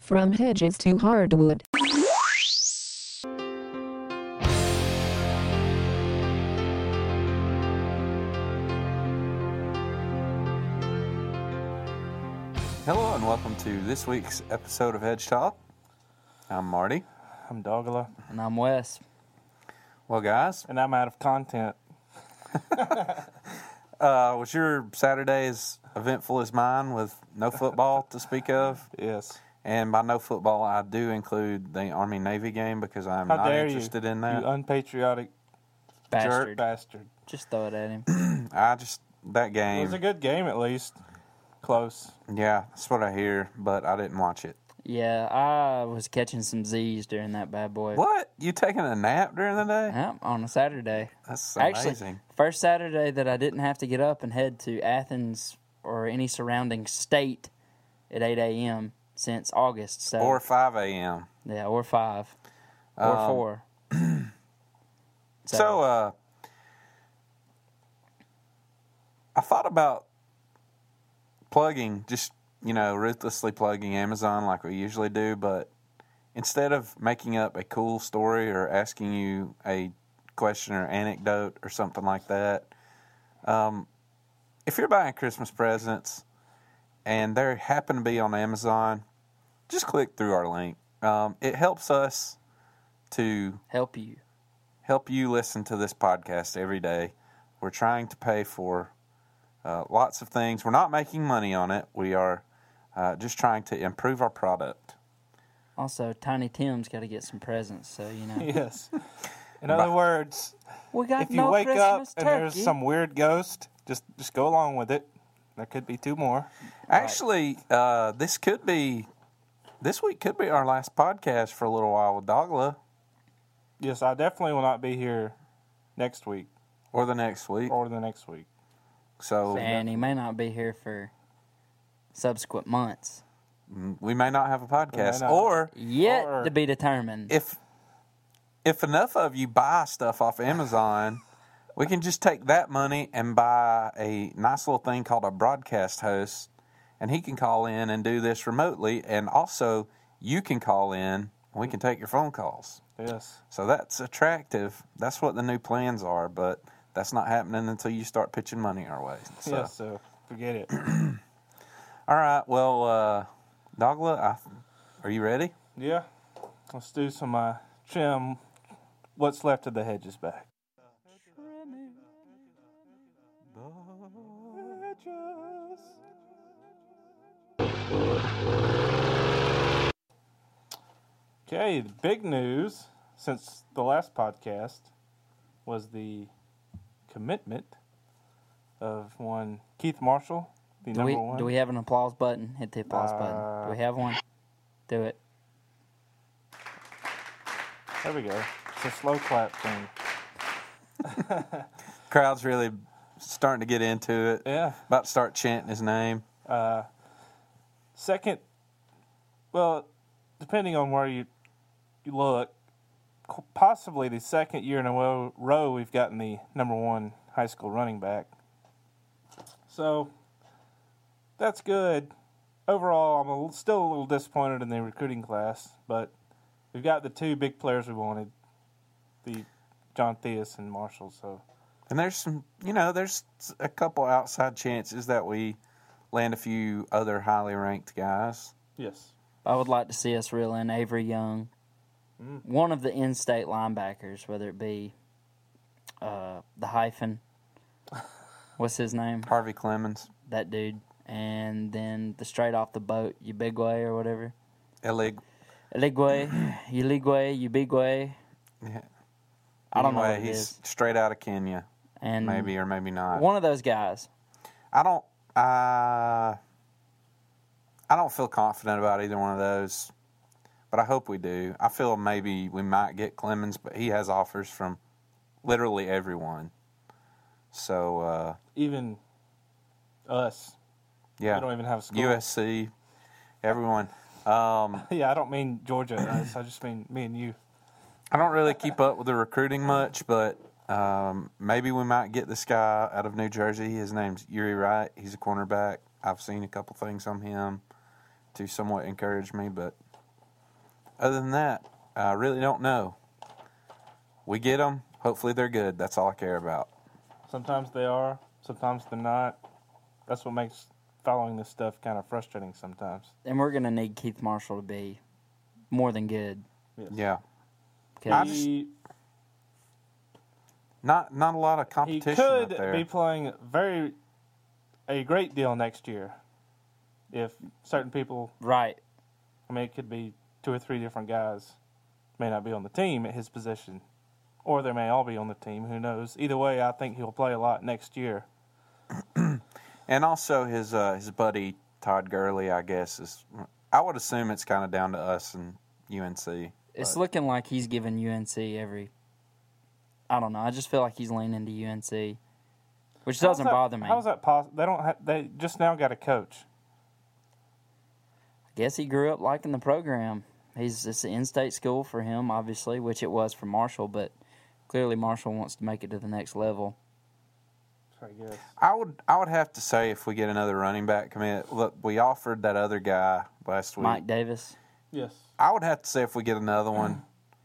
From hedges to hardwood. Hello and welcome to this week's episode of Hedge Talk. I'm Marty. I'm Douglas. And I'm Wes. Well, guys, And I'm out of content. was your Saturday as eventful as mine with no football to speak of? Yes. And by no football, I do include the Army-Navy game because I'm How not dare interested you, in that. You unpatriotic Bastard. bastard. Just throw it at him. That It game, was a good game, at least. Close. yeah, that's what I hear, but I didn't watch it. Yeah, I was catching some Z's during that bad boy. What? You taking a nap during the day? Yeah, on a Saturday. That's Actually, amazing. first Saturday that I didn't have to get up and head to Athens or any surrounding state at 8 a.m. since August. So, Or 5 a.m. yeah, or 5. Or 4. So, I thought about plugging, just, ruthlessly plugging Amazon like we usually do, but instead of making up a cool story or asking you a question or anecdote or something like that, if you're buying Christmas presents and they happen to be on Amazon, just click through our link. It helps us to help you. help you listen to this podcast every day. We're trying to pay for lots of things. We're not making money on it. We are just trying to improve our product. Also, Tiny Tim's got to get some presents, so, Yes. In other words, We got if you no wake up Christmas and turkey. there's some weird ghost, just go along with it. There could be 2 more. Actually, this week could be our last podcast for a little while with Dogla, Yes, I definitely will not be here next week or the next week. or the next week. So And he may not be here for subsequent months. we may not have a podcast. We may not. Or Yet Or- to be determined. if enough of you buy stuff off Amazon, we can just take that money and buy a nice little thing called a broadcast host, and he can call in and do this remotely, and also you can call in and we can take your phone calls. Yes. So that's attractive. That's what the new plans are, but that's not happening until you start pitching money our way. So. Yes, so forget it. All right, well, Dogla, are you ready? Yeah. Let's do some trim what's left of the hedges back. Okay, the big news since the last podcast was the commitment of one Keith Marshall, the Do number one. we have an applause button? Hit the applause button. Do we have one? Do it. There we go. It's a slow clap thing. Crowd's really starting to get into it. Yeah. About to start chanting his name. Second, well, depending on where you look, possibly the second year in a row we've gotten the number one high school running back. So that's good. Overall, I'm still a little disappointed in the recruiting class, but we've got the 2 big players we wanted, the John Theus and Marshall. So, And there's some, there's a couple outside chances that we land a few other highly ranked guys. yes. I would like to see us reel in Avery Young, one of the in-state linebackers, whether it be the hyphen. What's his name? Harvey Clemens, That dude. And then the straight off the boat, Ubigwe or whatever. Eligwe. Ubigwe. Yeah. I don't know Anyway, what it he's is. straight out of Kenya, And maybe or maybe not. one of those guys. I don't feel confident about either one of those, but I hope we do. I feel maybe we might get Clemens, but he has offers from literally everyone. So, Even us. yeah. We don't even have a school. USC, everyone. Yeah, I don't mean Georgia us. I just mean me and you. I don't really keep up with the recruiting much, but maybe we might get this guy out of New Jersey. His name's Yuri Wright. He's a cornerback. I've seen a couple things on him to somewhat encourage me, but Other than that, I really don't know. We get them. Hopefully they're good. That's all I care about. Sometimes they are, sometimes they're not. That's what makes following this stuff kind of frustrating sometimes. And we're going to need Keith Marshall to be more than good. Yes. Yeah. 'Cause Not a lot of He competition could out there. be playing a great deal next year if certain people. right. I mean, it could be 2 or 3 different guys may not be on the team at his position, or they may all be on the team. Who knows? Either way, I think he'll play a lot next year. And also his buddy Todd Gurley, I guess, is. I would assume it's kind of down to us and UNC. It's looking like he's giving UNC every. I don't know. I just feel like he's leaning to UNC, which doesn't bother me. How's that possible? They don't. They just now got a coach. I guess he grew up liking the program. It's an in-state school for him, obviously, which it was for Marshall, but clearly Marshall wants to make it to the next level. I guess. I would have to say if we get another running back commit. Look, we offered that other guy last week. Mike Davis. Yes. I would have to say if we get another one,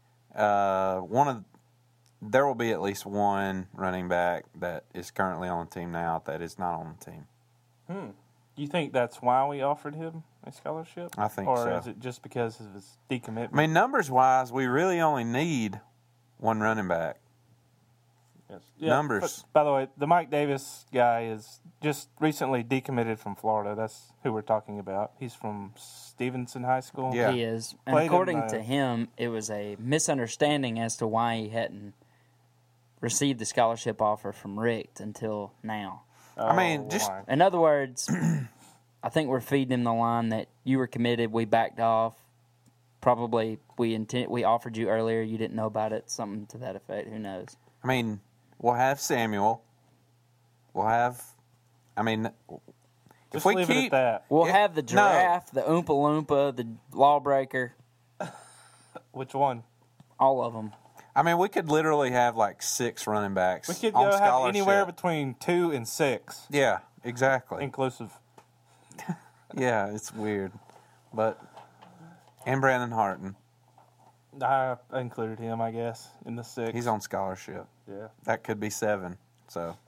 there will be at least one running back that is currently on the team now that is not on the team. You think that's why we offered him a scholarship? I think or so. Or is it just because of his decommitment? I mean, numbers wise, we really only need one running back. Yes. Numbers. By the way, the Mike Davis guy is just recently decommitted from Florida. That's who we're talking about. He's from Stevenson High School. Yeah. He is. And Played in according the- to him, it was a misunderstanding as to why he hadn't received the scholarship offer from Richt until now. I mean, just- my. In other words, I think we're feeding him the line that you were committed, we backed off. Probably we offered you earlier, you didn't know about it, something to that effect. Who knows? I mean, we'll have Samuel. We'll have. I mean, Just if we leave it keep at that. We'll Yeah, have the no. giraffe, the Oompa Loompa, the lawbreaker, Which one? all of them. I mean, we could literally have like 6 running backs. We could on go have scholarship. anywhere between 2 and 6, Yeah, exactly. inclusive. Yeah, it's weird, but and Brandon Harton, I included him, I guess, in the 6. he's on scholarship. Yeah. That could be 7. So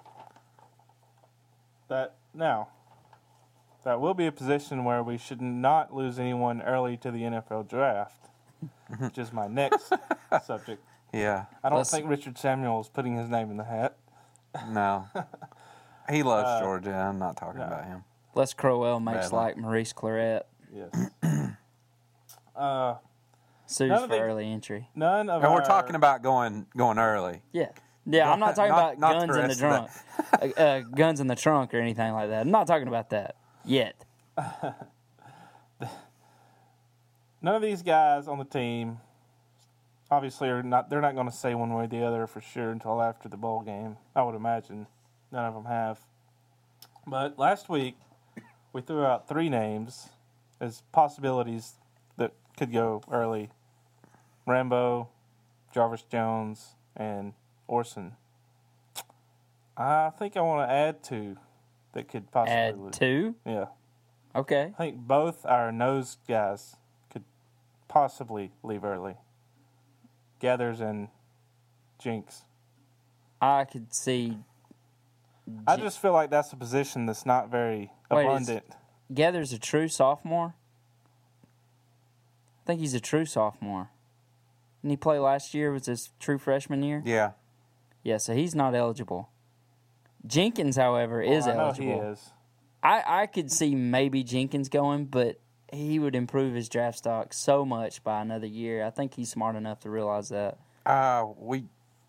That will be a position where we should not lose anyone early to the NFL draft, which is my next subject. yeah, I don't Let's- think Richard Samuel is putting his name in the hat. no, he loves Georgia. I'm not talking about him. Les Crowell makes Badly. like Maurice Claret. Yes. Sues None for of the- early entry. None of And we're our- talking about going early. Yeah. Yeah, I'm not talking Not- about not the guns in the rest trunk. of Guns in the trunk or anything like that. I'm not talking about that yet. None of these guys on the team, obviously, are not. They're not going to say one way or the other for sure until after the bowl game. I would imagine none of them have. But last week, we threw out 3 names as possibilities that could go early: Rambo, Jarvis Jones, and Orson. I think I want to add 2 that could possibly Add lose. 2? Yeah. Okay. I think both our nose guys could possibly leave early. Gathers and Jinx. I could see I just feel like that's a position that's not very Wait, abundant. Gather's a true sophomore. I think he's a true sophomore. Didn't he play last year? Was his true freshman year? Yeah, Yeah, so he's not eligible. Jenkins, however, is I know eligible. he is. I could see maybe Jenkins going, but he would improve his draft stock so much by another year. I think he's smart enough to realize that. we.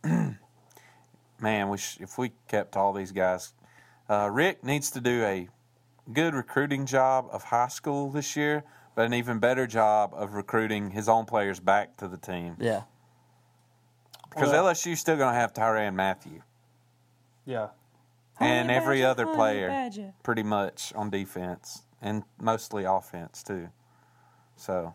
Man, if we kept all these guys, Rick needs to do a good recruiting job of high school this year, but an even better job of recruiting his own players back to the team. Yeah. Because Well- LSU's still going to have Tyrann Matthew Yeah. and every other player pretty much on defense and mostly offense too. So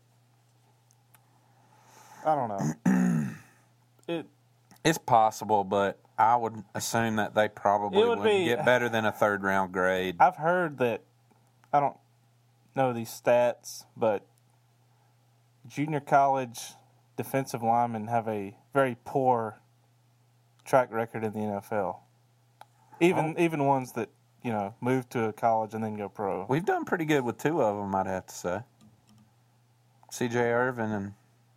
I don't know. it's possible, but I would assume that they probably It would wouldn't be- get better than a 3rd round grade. I've heard that, I don't know these stats, but junior college defensive linemen have a very poor track record in the NFL. Even ones that, move to a college and then go pro. We've done pretty good with two of them, I'd have to say. C.J. Irvin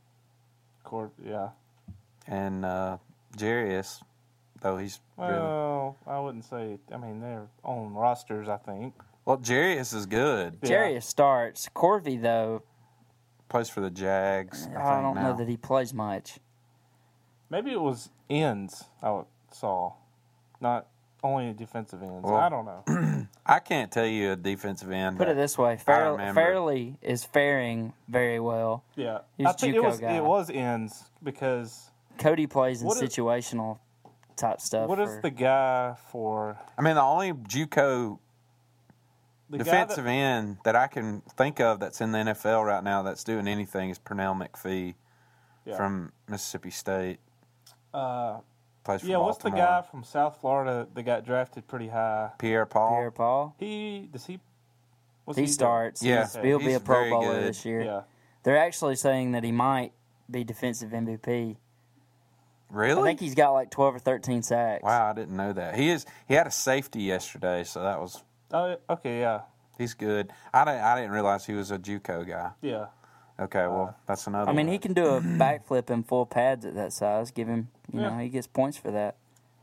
and Jarius, though he's Well, I wouldn't say. I mean, they're on rosters, I think. Well, Jarius is good. Yeah. Jarius starts. Corvey, though, Plays for the Jags, I don't now. know that he plays much. Maybe it was ends I saw, not only defensive ends. Well, I don't know. I can't tell you a defensive end. Put it that- this way, remember. Fairley is faring very well. Yeah, He's I think JUCO guy. it was ends because Cody plays in What is- situational type stuff. what is the guy for I mean, the only JUCO the defensive guy end that I can think of that's in the NFL right now that's doing anything is Pernell McPhee Yeah. from Mississippi State. that, Plays for what's the Baltimore. guy from South Florida that got drafted pretty high? Pierre Paul. Pierre Paul? What's He doing? starts. Yeah, He'll be he's a Pro very Bowler good. this year. Yeah, They're actually saying that he might be defensive MVP. Really? I think he's got like 12 or 13 sacks. Wow, I didn't know that. He had a safety yesterday, so that was oh, okay, yeah, he's good. I didn't realize he was a JUCO guy. yeah. Okay, well that's another. I mean, one. he can do a backflip in full pads at that size. Give him, Yeah. he gets points for that.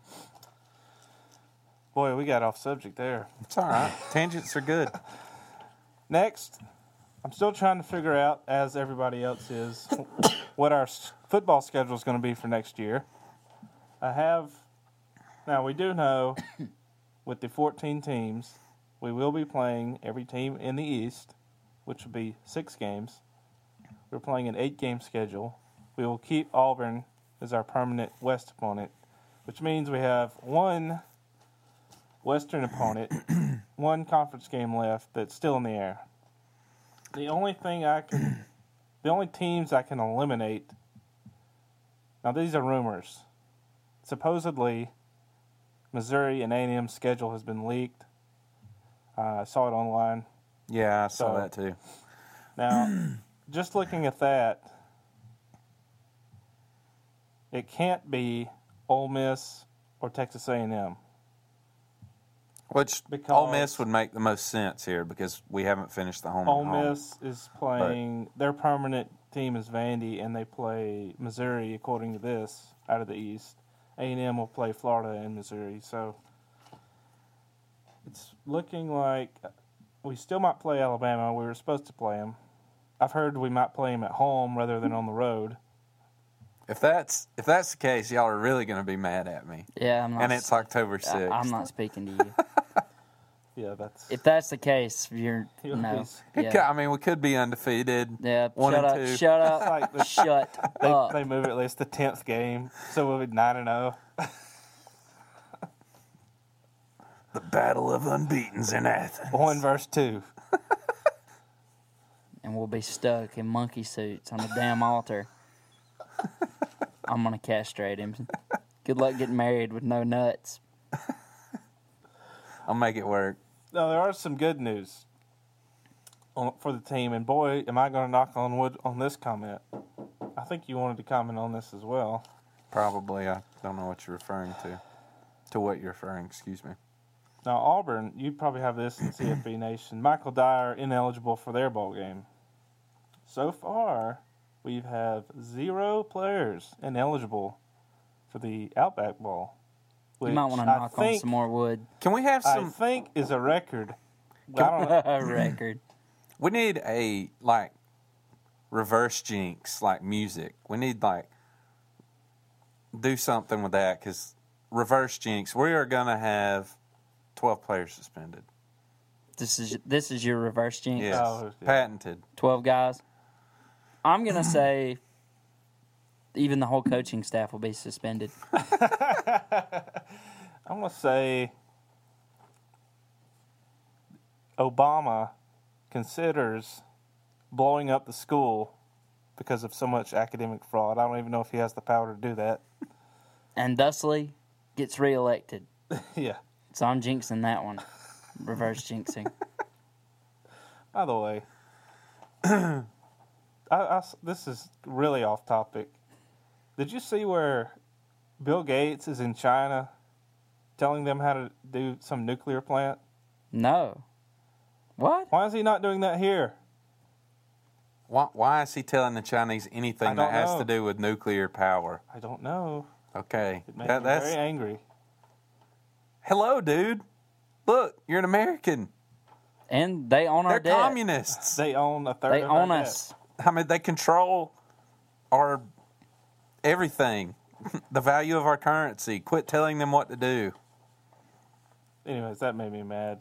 Boy, we got off subject there. It's all right. Tangents are good. Next, I'm still trying to figure out, as everybody else is, what our football schedule is going to be for next year. Now we do know, with the 14 teams, we will be playing every team in the East, which will be 6 games. We're playing an 8-game schedule. We will keep Auburn as our permanent West opponent, which means we have one Western opponent, one conference game left that's still in the air. The only teams I can eliminate. Now these are rumors. Supposedly, Missouri and A&M's schedule has been leaked. I saw it online. Yeah, I saw So- that too. Now, just looking at that, it can't be Ole Miss or Texas A&M. Which Because- Ole Miss would make the most sense here because we haven't finished the home. Ole and home. Miss is playing, their permanent team is Vandy, and they play Missouri, according to this, out of the East. A&M will play Florida and Missouri. So it's looking like we still might play Alabama. We were supposed to play them. I've heard we might play them at home rather than on the road. If that's the case, y'all are really going to be mad at me. Yeah, I'm not. And it's October 6th. I'm not speaking to you. Yeah, that's... If that's the case, you're You'll no. be- Yeah, We could be undefeated. yeah. 1 Shut and up! 2. Shut up! like the- Shut up! They move at least the 10th game, so we'll be 9-0. The Battle of Unbeatens in Athens. 1 verse 2. And we'll be stuck in monkey suits on a damn altar. I'm gonna castrate him. Good luck getting married with no nuts. I'll make it work. Now, there are some good news for the team, and boy, am I going to knock on wood on this comment. I think you wanted to comment on this as well. Probably. I don't know what you're referring to. To what you're referring, excuse me. Now, Auburn, you probably have this in CFB Nation. Michael Dyer ineligible for their bowl game. So far, we have 0 players ineligible for the Outback Bowl. You might want to knock on some more wood. Can we have I some... think is a record. I don't know. A record. We need a, reverse jinx, music. We need, do something with that, because reverse jinx, we are going to have 12 players suspended. This is your reverse jinx. Yes. Oh, yeah. Patented. 12 guys. I'm gonna say even the whole coaching staff will be suspended. I'm going to say Obama considers blowing up the school because of so much academic fraud. I don't even know if he has the power to do that. And Dustley gets reelected. Yeah. So I'm jinxing that one. Reverse jinxing. By the way, This is really off topic. Did you see where Bill Gates is in China telling them how to do some nuclear plant? No. What? Why is he not doing that here? Why is he telling the Chinese anything that has to do with nuclear power? I don't know. Okay. It made me very angry. Hello, dude. Look, you're an American. And they own our They're debt. communists. They own a third They of our own debt. us. I mean, they control our everything, the value of our currency. Quit telling them what to do. Anyways, that made me mad.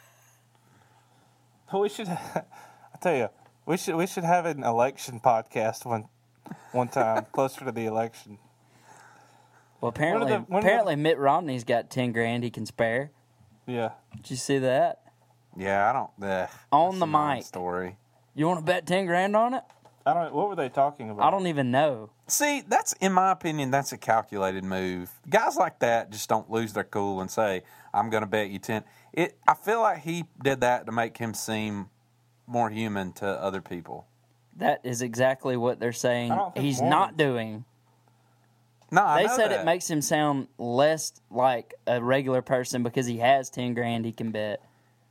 We should, I tell you, we should have an election podcast one time closer to the election. Well, apparently Mitt Romney's got 10 grand he can spare. Yeah. Did you see that? Yeah, I don't. On that's the a mic. non-story. You want to bet 10 grand on it? I don't. What were they talking about? I don't even know. See, that's in my opinion, that's a calculated move. Guys like that just don't lose their cool and say, "I'm going to bet you 10." I feel like he did that to make him seem more human to other people. That is exactly what they're saying. I don't think He's Mormons- not doing. No, I They know said that. it makes him sound less like a regular person because he has 10 grand he can bet.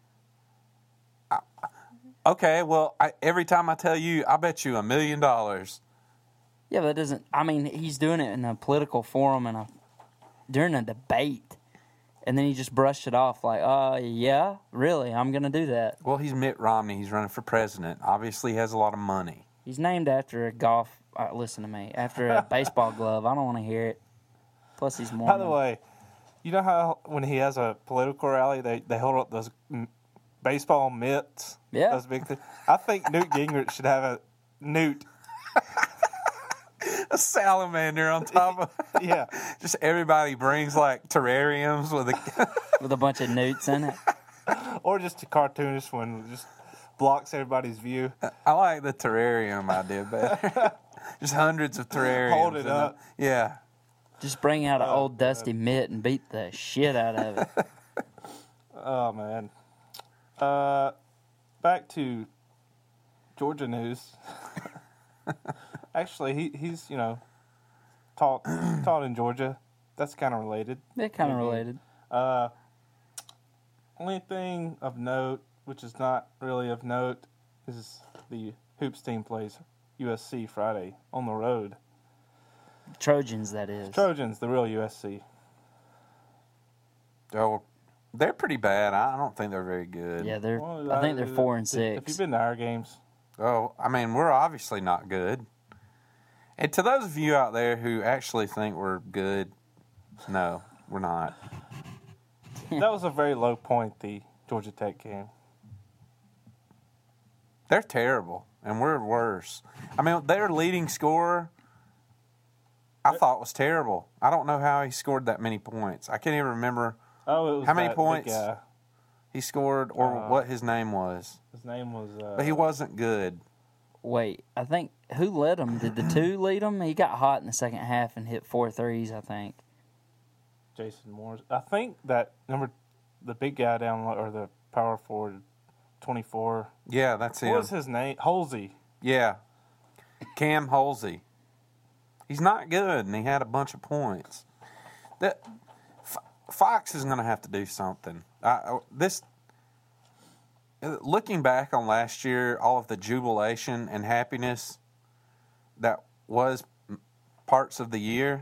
Okay, well, every time I tell you, I bet you $1 million. Yeah, but that doesn't. I mean, he's doing it in a political forum and during a debate, and then he just brushed it off like, yeah, really, I'm going to do that." Well, he's Mitt Romney. He's running for president. Obviously, he has a lot of money. He's named after a golf. Listen to me, after a baseball glove. I don't want to hear it. Plus, he's Mormon. By the way, you know how when he has a political rally, they hold up those baseball mitts? Yeah. Those big things. I think Newt Gingrich should have a Newt. A salamander on top of Yeah. Just everybody brings like terrariums with a. with a bunch of newts in it. Or just a cartoonish one that just blocks everybody's view. I like the terrarium idea better. Just hundreds of terrariums. Hold it in up. Yeah. Just bring out an old dusty mitt and beat the shit out of it. Oh, man. Back to Georgia news. Actually, he's, taught in Georgia. That's kind of related. They're kind of related. Only thing of note, which is not really of note, is the hoops team plays USC Friday on the road. Trojans, that is. Trojans, the real USC. Oh, they're pretty bad. I don't think they're very good. Yeah, they're. Well, I think they're 4 and Have you 6. been to our games? Oh, I mean, we're obviously not good. And to those of you out there who actually think we're good, no, we're not. That was a very low point, the Georgia Tech game. They're terrible, and we're worse. I mean, their leading scorer, I thought was terrible. I don't know how he scored that many points. I can't even remember Oh, it was how many that big points guy. he scored or what his name was. His name was. But he wasn't good. Wait, I think who led them? Did the two lead them? He got hot in the second half and hit 4 threes, I think. Jason Morris. I think that the big guy down or the power forward, 24. Yeah, that's him. What was his name? Halsey. Yeah. Cam Halsey. He's not good, and he had a bunch of points. Fox is going to have to do something. Looking back on last year, all of the jubilation and happiness that was parts of the year,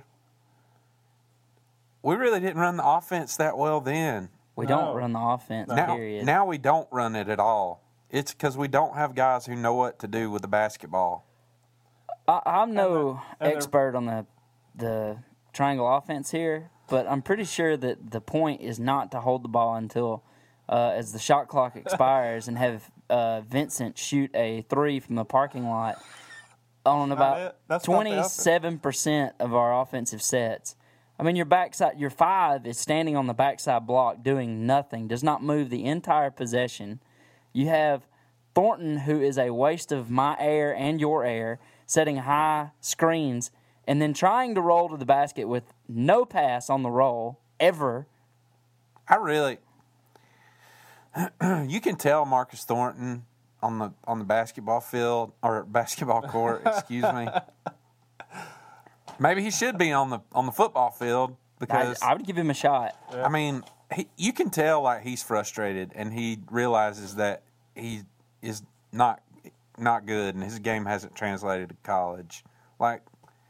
we really didn't run the offense that well then. We No. don't run the offense, period. Now we don't run it at all. It's because we don't have guys who know what to do with the basketball. I'm no and expert on the triangle offense here, but I'm pretty sure that the point is not to hold the ball until as the shot clock expires and have Vincent shoot a 3 from the parking lot on about That's not the offense. 27% of our offensive sets. I mean, your 5 is standing on the backside block doing nothing, does not move the entire possession. You have Thornton, who is a waste of my air and your air, setting high screens, and then trying to roll to the basket with no pass on the roll, ever. You can tell Marcus Thornton on the basketball field or basketball court. Excuse me. Maybe he should be on the football field because I would give him a shot. I mean, you can tell like he's frustrated and he realizes that he is not good and his game hasn't translated to college. Like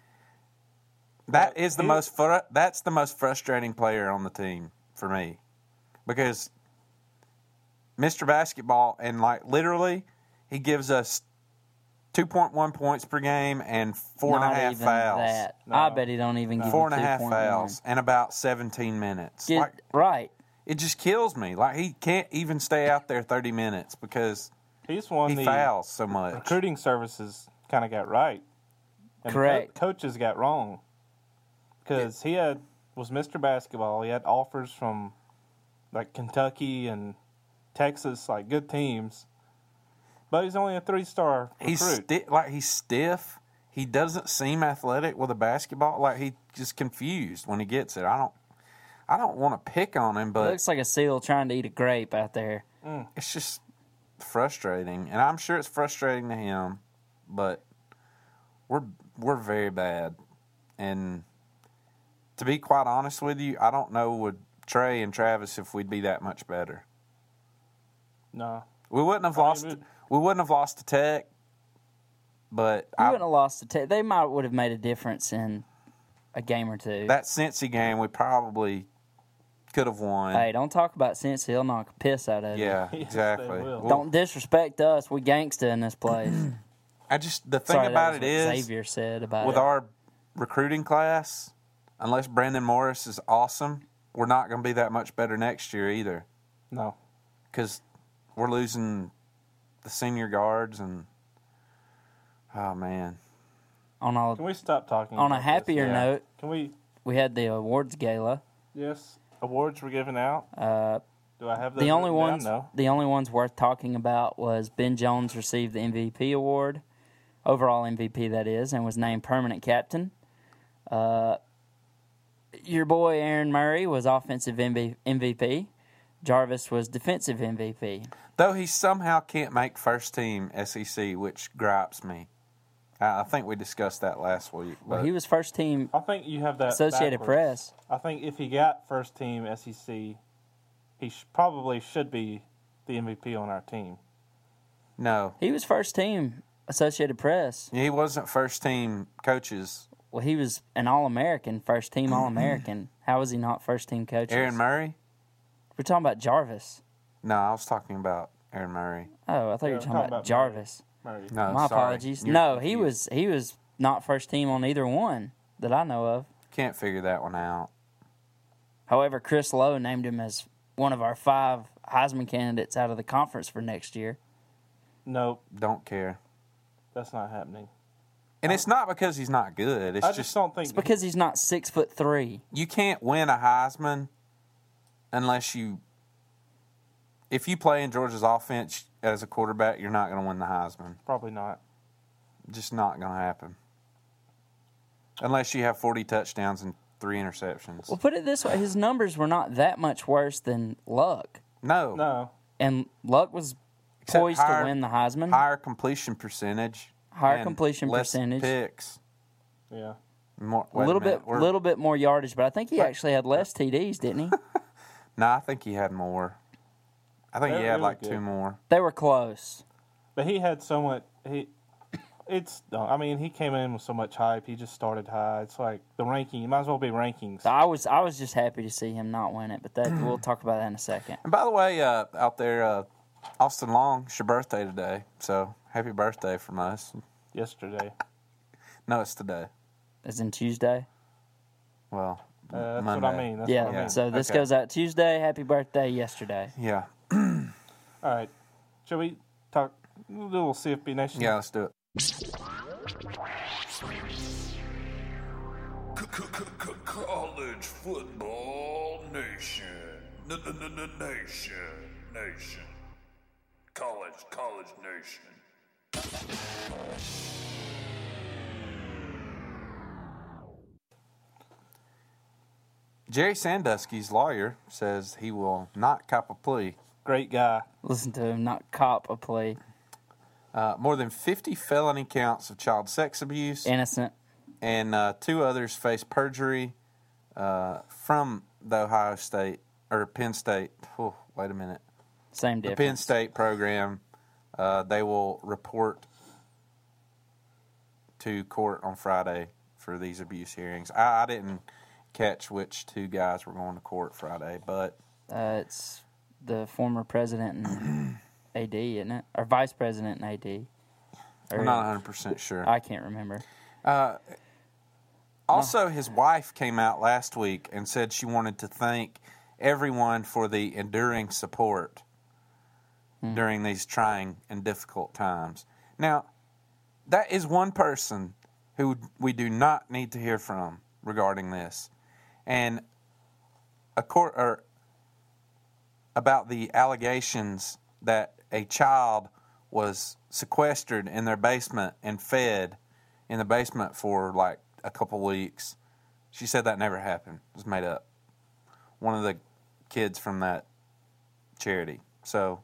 that's the most frustrating player on the team for me because Mr. Basketball and like literally he gives us 2.1 points per game and 4.5 fouls. That. No. I bet he don't even give 4.5 fouls and about 17 minutes. Right. It just kills me. Like he can't even stay out there 30 minutes because he fouls so much. Recruiting services kind of got right. And correct. Coaches got wrong because he was Mr. Basketball. He had offers from like Kentucky and Texas, like good teams. But he's only a 3-star recruit. He's stiff. He doesn't seem athletic with a basketball. Like he's just confused when he gets it. I don't want to pick on him, but it looks like a seal trying to eat a grape out there. It's just frustrating, and I'm sure it's frustrating to him. But we're very bad, and to be quite honest with you, I don't know with Trey and Travis if we'd be that much better. No, we wouldn't have lost. We wouldn't have lost to Tech, but we wouldn't have lost to Tech. They would have made a difference in a game or two. That Cincy game, we probably could have won. Hey, don't talk about Cincy. He'll knock a piss out of you. Yeah, exactly. Don't disrespect us. We gangsta in this place. The thing about it is, Xavier said about with our recruiting class, unless Brandon Morris is awesome, we're not going to be that much better next year either. No, because we're losing the senior guards and oh man. Can we stop talking? On a happier note, can we? We had the awards gala. Yes, awards were given out. Do I have those? The only ones worth talking about was Ben Jones received the MVP award, overall MVP that is, and was named permanent captain. Your boy Aaron Murray was offensive MVP. Jarvis was defensive MVP. Though he somehow can't make first team SEC, which gripes me. I think we discussed that last week. Well, he was first team. I think you have that Associated backwards. Press. I think if he got first team SEC, he probably should be the MVP on our team. No, he was first team Associated Press. He wasn't first team coaches. Well, he was an All-American, first team All-American. How was he not first team coaches? Aaron Murray? We're talking about Jarvis. No, I was talking about Aaron Murray. Oh, I thought you were talking about Jarvis. Murray. No, my apologies. No, he was not first team on either one that I know of. Can't figure that one out. However, Chris Lowe named him as one of our 5 Heisman candidates out of the conference for next year. Nope. Don't care. That's not happening. And it's not because he's not good. I just don't think it's because he's not 6'3". You can't win a Heisman unless if you play in Georgia's offense as a quarterback, you're not going to win the Heisman. Probably not. Just not going to happen. Unless you have 40 touchdowns and 3 interceptions. Well, put it this way. His numbers were not that much worse than Luck. No. And Luck was poised to win the Heisman. Higher completion percentage. Higher completion less percentage. Picks. Yeah. A little bit more yardage, but I think he actually had less TDs, didn't he? No, I think he had more. I think he had like 2 more. They were close. But he had so much. He came in with so much hype. He just started high. It's like the ranking. It might as well be rankings. So I was just happy to see him not win it, but we'll talk about that in a second. And by the way, out there, Austin Long, it's your birthday today. So happy birthday from us. Yesterday. No, it's today. As in Tuesday? Well, that's Monday. what I mean. That's what I mean. So this goes out Tuesday. Happy birthday yesterday. Yeah. All right. Shall we talk a little CFB Nation? Yeah, let's do it. College Football Nation. Nation. College Nation. Jerry Sandusky's lawyer says he will not cop a plea. Great guy. Listen to him, not cop a plea. More than 50 felony counts of child sex abuse. Innocent. And 2 others face perjury from the Ohio State or Penn State. Oh, wait a minute. Same The difference. Penn State program. They will report to court on Friday for these abuse hearings. I didn't catch which 2 guys were going to court Friday, but It's the former president and AD, isn't it? Or vice president and AD. Or, I'm not 100% sure. I can't remember. Also, his wife came out last week and said she wanted to thank everyone for the enduring support during these trying and difficult times. Now, that is one person who we do not need to hear from regarding this. And about the allegations that a child was sequestered in their basement and fed in the basement for like a couple weeks. She said that never happened. It was made up. One of the kids from that charity. So,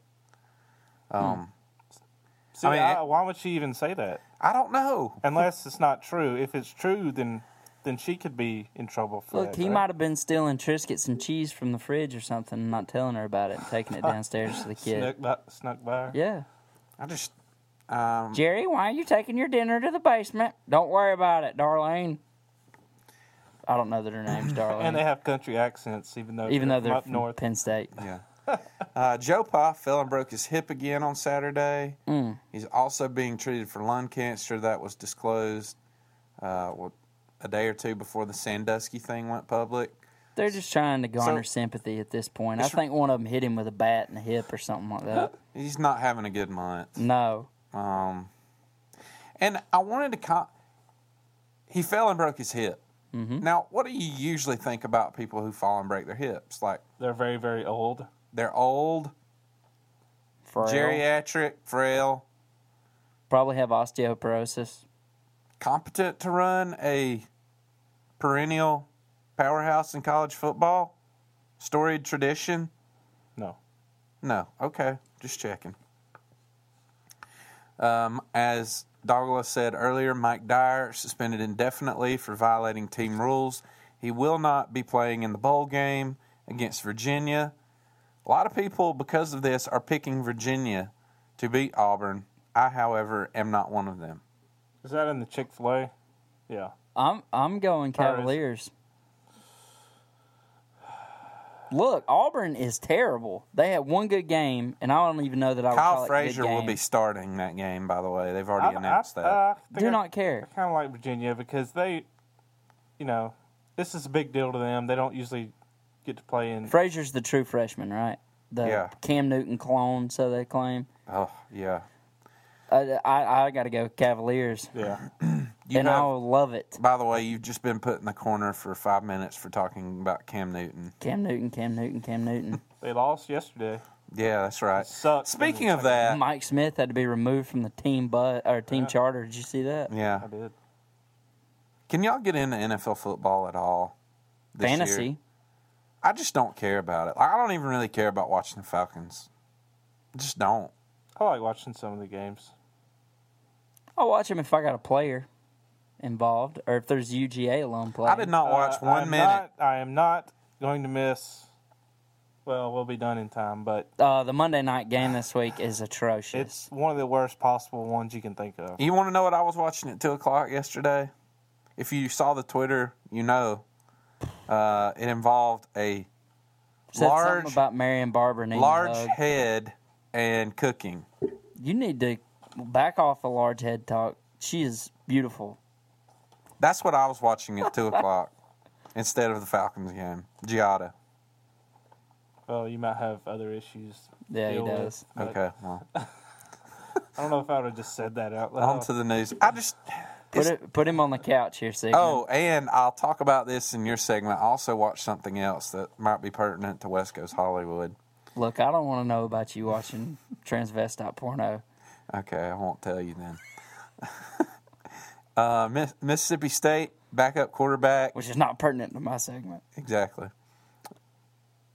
See, why would she even say that? I don't know. Unless it's not true. If it's true, then she could be in trouble for Look, that. he right? might have been stealing Triscuits and cheese from the fridge or something and not telling her about it and taking it downstairs to the kid. Snuck by her. Yeah. I just, Jerry, why are you taking your dinner to the basement? Don't worry about it, Darlene. I don't know that her name's Darlene. And they have country accents, even though they're from up from north. Penn State. yeah. Joe Pa fell and broke his hip again on Saturday. Mm. He's also being treated for lung cancer. That was disclosed a day or 2 before the Sandusky thing went public. They're just trying to garner sympathy at this point. I think one of them hit him with a bat in the hip or something like that. He's not having a good month. No. And I wanted to he fell and broke his hip. Mm-hmm. Now, what do you usually think about people who fall and break their hips? Like, They're very, very old. they're old, Frail. geriatric, frail, Probably have osteoporosis. competent to run a perennial powerhouse in college football? Storied tradition? No. No. Okay. Just checking. As Douglas said earlier, Mike Dyer suspended indefinitely for violating team rules. He will not be playing in the bowl game against Virginia. A lot of people, because of this, are picking Virginia to beat Auburn. I, however, am not one of them. Is that in the Chick-fil-A? Yeah. I'm going Cavaliers. Look, Auburn is terrible. They had one good game, and I don't even know that I would call Kyle it a Frazier good game. will be starting that game, by the way. They've already announced that. Do not care. I kind of like Virginia because they, this is a big deal to them. They don't usually get to play in. Frazier's the true freshman, right? The Yeah. Cam Newton clone, so they claim. Oh, yeah. I got to go Cavaliers, Yeah. and I'll love it. By the way, you've just been put in the corner for 5 minutes for talking about Cam Newton. Cam Newton. They lost yesterday. Yeah, that's right. Sucked. Speaking of that, Mike Smith had to be removed from the team charter. Did you see that? yeah. I did. Can y'all get into NFL football at all? This Fantasy. year? I just don't care about it. I don't even really care about watching the Falcons. I just don't. I like watching some of the games. I'll watch him if I got a player involved, or if there's UGA alone playing. I did not watch 1 minute. I am not going to miss. Well, we'll be done in time, but The Monday night game this week is atrocious. it's one of the worst possible ones you can think of. You want to know what I was watching at 2 o'clock yesterday? If you saw the Twitter, you know. It involved a Said large, something about Marion Barber needing a large hug. head and cooking. You need to back off the large head talk. She is beautiful. That's what I was watching at 2 o'clock instead of the Falcons game. Giada. Well, you might have other issues. to Yeah, he deal with, does. but Okay, well, I don't know if I would have just said that out loud. on to the news. I just... Put him on the couch here, Sigmund. Oh, and I'll talk about this in your segment. I also watched something else that might be pertinent to West Coast Hollywood. Look, I don't want to know about you watching transvestite porno. Okay, I won't tell you then. Mississippi State backup quarterback. Which is not pertinent to my segment. Exactly.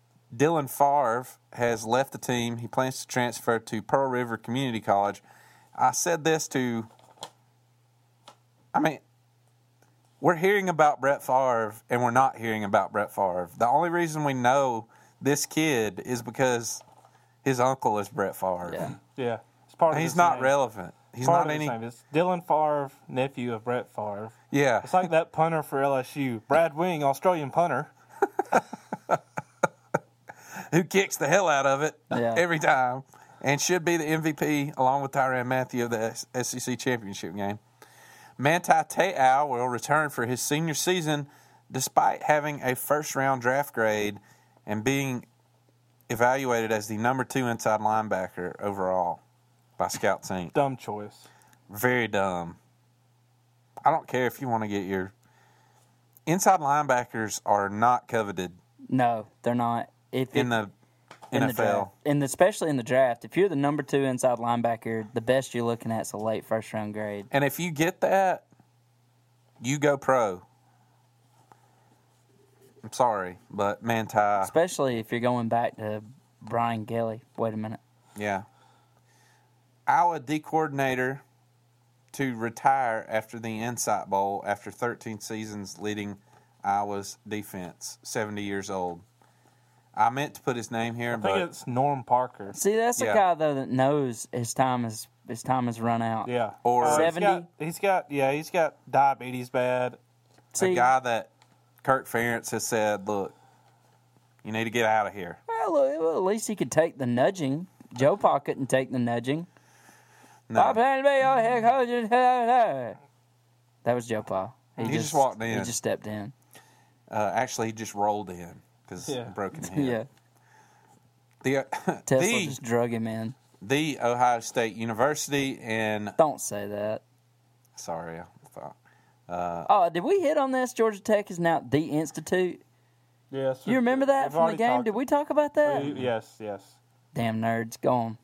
Dylan Favre has left the team. He plans to transfer to Pearl River Community College. I said this to. I mean, we're hearing about Brett Favre, and we're not hearing about Brett Favre. The only reason we know this kid is because his uncle is Brett Favre. Yeah. Yeah. It's part of And he's his not name. relevant. He's Part not of his any. name. It's Dylan Favre, nephew of Brett Favre. Yeah. It's like that punter for LSU, Brad Wing, Australian punter. Who kicks the hell out of it Yeah. every time and should be the MVP along with Tyrann Mathieu of the SEC championship game. Manti Te'o will return for his senior season despite having a first-round draft grade and being evaluated as the number 2 inside linebacker overall by Scout Team. Dumb choice. Very dumb. I don't care if you want to get your... Inside linebackers are not coveted No, they're not. If in the in the NFL. draft, especially in the draft, if you're the number 2 inside linebacker, the best you're looking at is a late first round grade. And if you get that, you go pro. I'm sorry, but Manti, Especially if you're going back to Brian Kelly. Wait a minute. yeah. Iowa D coordinator to retire after the Insight Bowl after 13 seasons leading Iowa's defense, 70 years old. I meant to put his name here, I but think it's Norm Parker. See, that's a Yeah. guy though that knows his time has run out. Yeah. Or- 70? He's got diabetes bad. See, a guy that Kirk Ferentz has said, look, you need to get out of here. well, at least he could take the nudging. Joe Pa couldn't take the nudging. No. I plan to be your head coach. That was Joe Pa. He just walked in. He just stepped in. Actually, he just rolled in because Yeah. broken hip. Yeah. The, Tesla just drug him in. the Ohio State University and Don't say that. sorry, I thought Oh, did we hit on this? Georgia Tech is now the Institute. Yes. You remember that we've from the already game? talked- Did we talk about that? Yes. Damn nerds. Go on.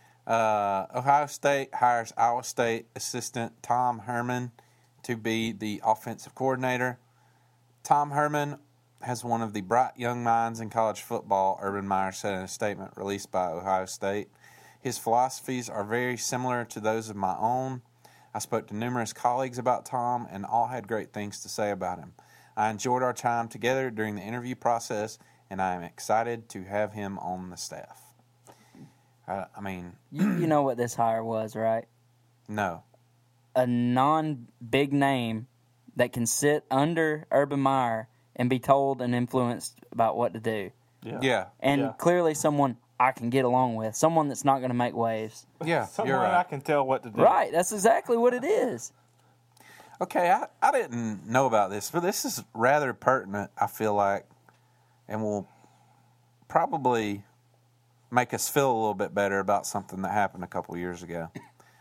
Ohio State hires Iowa State assistant Tom Herman to be the offensive coordinator. Tom Herman has one of the bright young minds in college football, Urban Meyer said in a statement released by Ohio State. His philosophies are very similar to those of my own. I spoke to numerous colleagues about Tom, and all had great things to say about him. I enjoyed our time together during the interview process, and I am excited to have him on the staff. I mean, You know what this hire was, right? no. A non-big name that can sit under Urban Meyer and be told and influenced about what to do. Yeah. And Yeah. clearly someone I can get along with. Someone that's not going to make waves. Yeah, Someone you're I right. can tell what to do. Right. That's exactly what it is. Okay, I didn't know about this, but this is rather pertinent, I feel like, and will probably make us feel a little bit better about something that happened a couple years ago.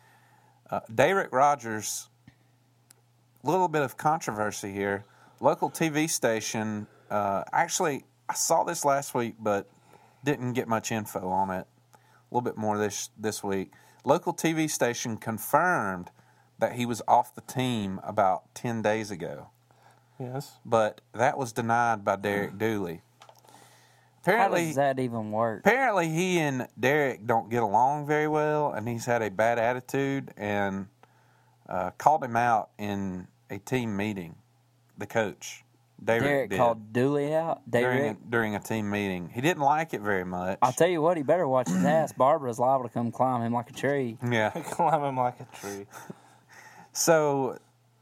Derek Rogers, a little bit of controversy here. Local TV station, actually, I saw this last week, but didn't get much info on it. A little bit more this week. Local TV station confirmed that he was off the team about 10 days ago, Yes. but that was denied by Derek Dooley. How Apparently, does that even work? Apparently, he and Derek don't get along very well, and he's had a bad attitude and called him out in a team meeting. The coach, Derek did, called Dooley out. Derek. during a team meeting. He didn't like it very much. I'll tell you what, he better watch his ass. Barbara's liable to come climb him like a tree. Yeah. Climb him like a tree. So,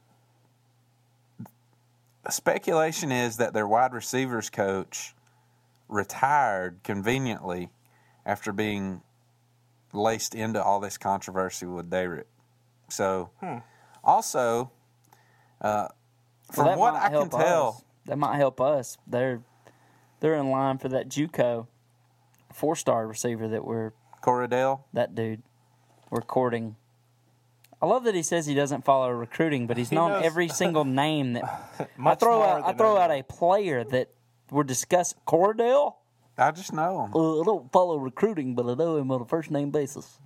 speculation is that their wide receivers coach retired conveniently after being laced into all this controversy with Derek. So, also, from Well, that what might I can help tell, us. That might help us. They're in line for that JUCO 4-star receiver Corradell, that dude we're courting. I love that he says he doesn't follow recruiting, but he's He known knows. every single name that I Much throw more out. I than throw out everyone. a player that we're discussing. Cordell. I just know him. I don't follow recruiting, but I know him on a first name basis.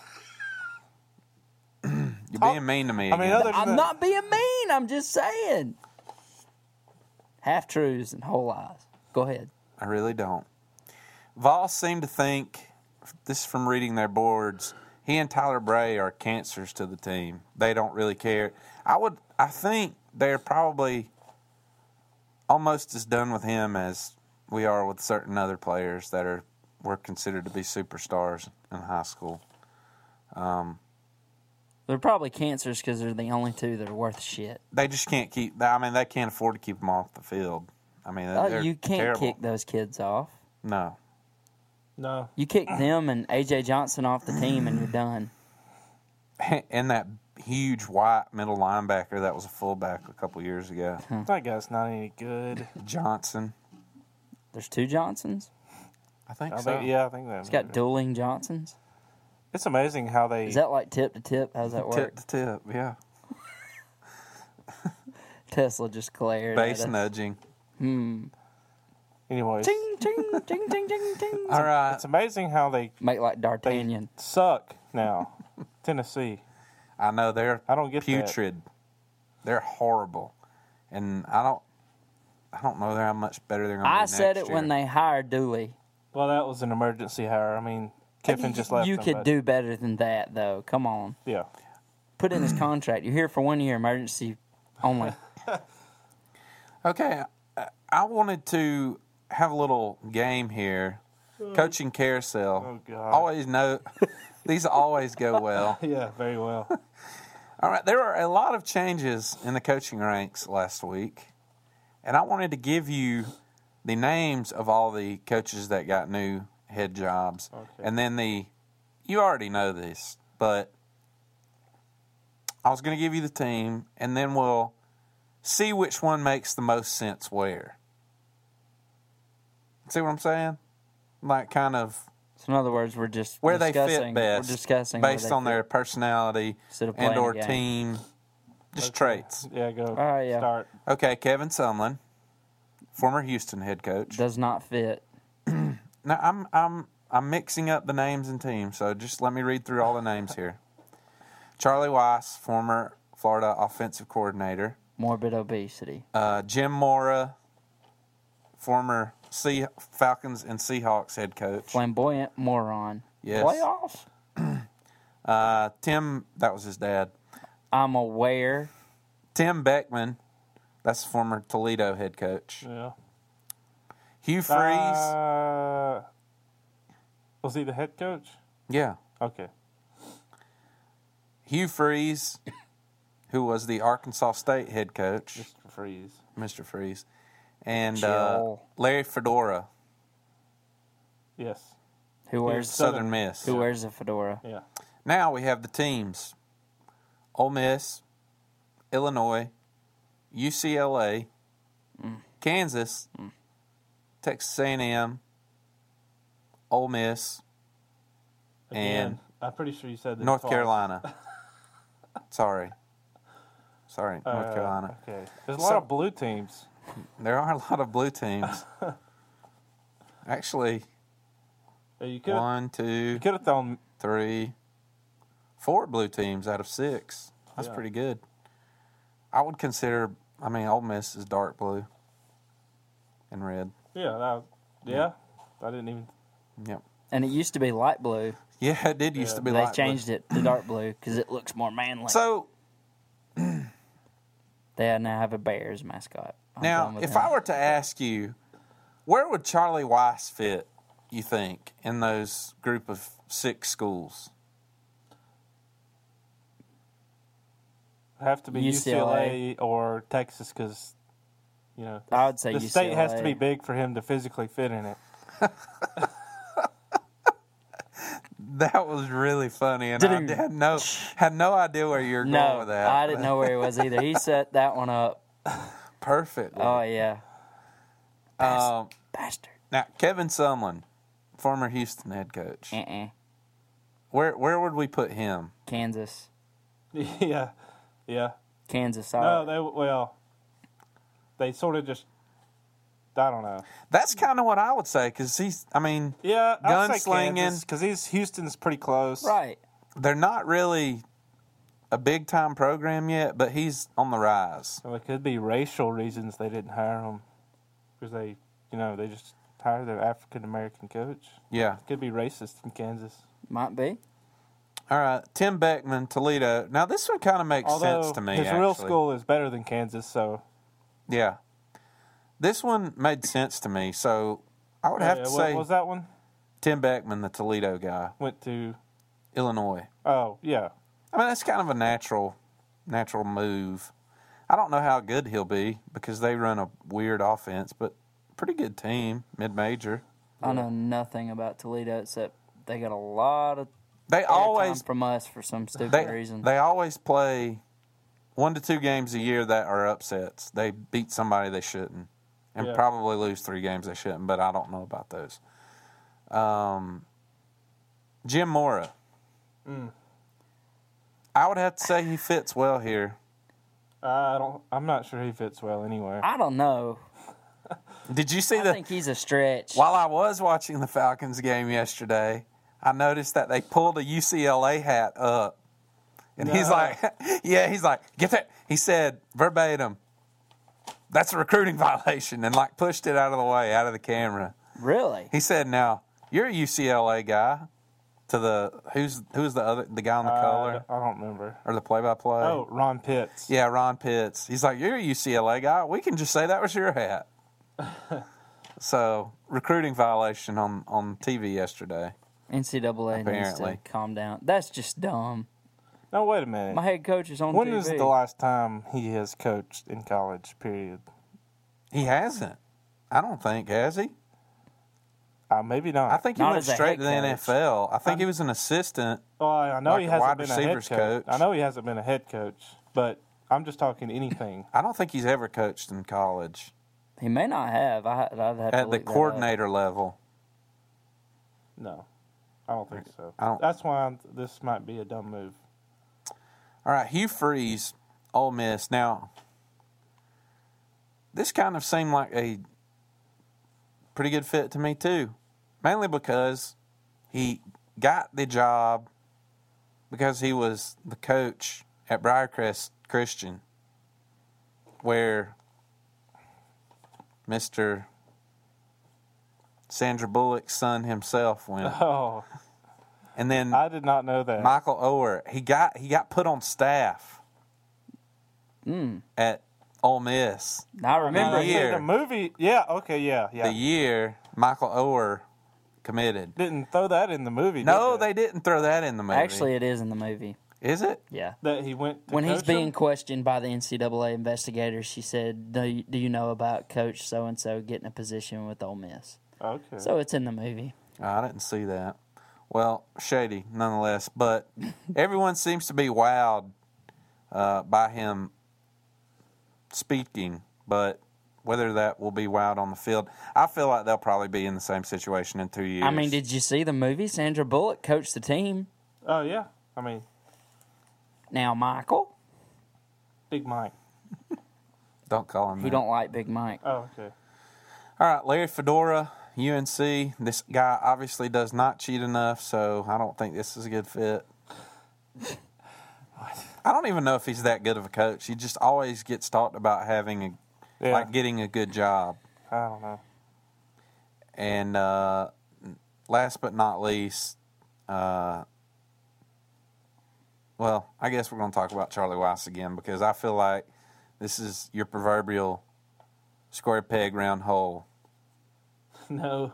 You're being mean to me. I mean, again. other than I'm that- not being mean. I'm just saying. Half truths and whole lies. Go ahead. I really don't. Voss seemed to think, this is from reading their boards, he and Tyler Bray are cancers to the team. They don't really care. I think they're probably almost as done with him as we are with certain other players that were considered to be superstars in high school. They're probably cancers because they're the only two that are worth shit. They just can't keep. I mean, they can't afford to keep them off the field. I mean, they're You can't terrible. kick those kids off. No. No. You kick them and A.J. Johnson off the team, and you're done. And that huge white middle linebacker that was a fullback a couple years ago, That guy's not any good. Johnson. There's two Johnsons. I think I so. think, yeah, I think that's It's got dueling Johnsons. It's amazing how they. Is that like tip to tip? How's that work? Tip to tip, yeah. Tesla just glared Base at us. nudging. Anyways, Ting, ting, ting, ting, ting, ting. All right. it's amazing how they Make like D'Artagnan. suck now. Tennessee. I know they're I don't get that. putrid. They're horrible, and I don't know how much better they're going to be I next said it year. when they hired Dooley. Well, that was an emergency hire. I mean, Kiffin just left. You them, could but- do better than that, though. Come on. Yeah. Put in his contract. You're here for 1 year, emergency only. Okay, I wanted to have a little game here. Coaching carousel. Oh, God. Always know these always go well. Yeah, very well. All right, there were a lot of changes in the coaching ranks last week, and I wanted to give you the names of all the coaches that got new head jobs, and then you already know this, but I was going to give you the team, and then we'll see which one makes the most sense where. See what I'm saying? Like kind of So in other words, we're just where they discussing, fit best, We're discussing where based they on their fit. personality Instead of playing and or a game. team, just traits. Yeah, go. All right, yeah. Start. Okay, Kevin Sumlin, former Houston head coach. Does not fit. Now I'm mixing up the names and teams, so just let me read through all the names here. Charlie Weiss, former Florida offensive coordinator. Morbid obesity. Jim Mora, former Falcons and Seahawks head coach. Flamboyant moron. Yes. Playoffs? Tim, that was his dad. I'm aware. Tim Beckman, that's the former Toledo head coach. Yeah. Hugh Freeze, Was he the head coach? yeah. Okay. Hugh Freeze, who was the Arkansas State head coach, Mr. Freeze. Mr. Freeze, and Chill. Larry Fedora, Yes. Who wears Southern Miss. Who wears a fedora? Yeah. Now we have the teams: Ole Miss, Illinois, UCLA, Kansas, Texas A&M, Ole Miss, Again, and I'm pretty sure you said that North twice. Carolina. Sorry, North Carolina. Okay. There's a So- lot of blue teams. There are a lot of blue teams. Actually, You could 1, 2, you could have thrown 3, 4 blue teams out of 6. That's Yeah. pretty good. I would consider. I mean, Ole Miss is dark blue and red. I didn't even Yep. And it used to be light blue. Yeah, it did used to be They light changed it to dark blue because it looks more manly. blue. So They now have a Bears mascot. I'm now, done with if them. I were to ask you, where would Charlie Weiss fit? You think in those group of 6 schools? have to be UCLA. UCLA or Texas because I would say the UCLA. state has to be big for him to physically fit in it. That was really funny, and Dude. I had no idea where you were going No, with that. I didn't know where he was either. He set that one up. Perfect. Oh yeah, bastard. Now, Kevin Sumlin, former Houston head coach. Where would we put him? Kansas, yeah. Kansas. No, they sort of just. I don't know. That's kind of what I would say because he's. I mean, Yeah, I'd say Gunslinging. because Houston's pretty close. right. they're not really a big time program yet, but he's on the rise. So it could be racial reasons they didn't hire him because they just hired their African American coach. Yeah. It could be racist in Kansas. Might be. All right, Tim Beckman, Toledo. Now this one kind of makes Although sense to me. his real actually. school is better than Kansas, so Yeah, this one made sense to me. So I would have to what say was that one? Tim Beckman, the Toledo guy, Went to Illinois. oh yeah. I mean, that's kind of a natural move. I don't know how good he'll be because they run a weird offense, but pretty good team, mid-major. I know nothing about Toledo except they got a lot of They airtime always from us for some stupid reason. they always play 1 to 2 games a year that are upsets. They beat somebody they shouldn't, and Yeah. probably lose 3 games they shouldn't. But I don't know about those. Jim Mora. I would have to say he fits well here. I'm not sure he fits well anywhere. I don't know. Did you see I the? think he's a stretch. While I was watching the Falcons game yesterday, I noticed that they pulled a UCLA hat up. And he's No. like, yeah, he's like, get that. He said verbatim, that's a recruiting violation, and like pushed it out of the way, out of the camera. Really? He said, now, you're a UCLA guy. To the, who's the guy on the color? I don't remember. Or the play-by-play? Oh, Ron Pitts. Yeah, Ron Pitts. He's like, you're a UCLA guy. We can just say that was your hat. So, recruiting violation on TV yesterday. NCAA needs Apparently. to calm down. That's just dumb. No, wait a minute. My head coach is on When TV. is the last time he has coached in college? Period. He hasn't. I don't think, has he? Maybe not. I think he Not went as a straight to the head coach. NFL. I think he was an assistant. Oh, I know like he a hasn't wide been a head receivers coach. coach. I know he hasn't been a head coach, but I'm just talking anything. I don't think he's ever coached in college He may not have. I'd have to at the look that up. coordinator level. No, I don't think so. I don't- That's why this might be a dumb move. All right, Hugh Freeze, Ole Miss. Now, this kind of seemed like a pretty good fit to me too, mainly because he got the job because he was the coach at Briarcrest Christian, where Mr. Sandra Bullock's son himself went. Oh, And then I did not know that. Michael Oher, he got put on staff at Ole Miss. I remember the year. The movie. Yeah. Okay. Yeah. Yeah. The year Michael Oher committed. Didn't throw that in the movie. No, did they didn't throw that in the movie. Actually, it is in the movie. Is it? Yeah. that he went to When he's coach being him? questioned by the NCAA investigators, she said, do you know about Coach so-and-so getting a position with Ole Miss? Okay. So it's in the movie. Oh, I didn't see that. Well, shady nonetheless. But everyone seems to be wowed by him speaking. But whether that will be wowed on the field, I feel like they'll probably be in the same situation in 2 years. I mean, did you see the movie? Sandra Bullock coached the team. Oh yeah. I mean, Now, Michael, Big Mike. Don't call him he that. don't like Big Mike. Oh okay. All right, Larry Fedora, UNC. This guy obviously does not cheat enough, so I don't think this is a good fit. I don't even know if he's that good of a coach. He just always gets talked about having Yeah. getting a good job. I don't know. And last but not least, well, I guess we're going to talk about Charlie Weiss again because I feel like this is your proverbial square peg, round hole. No.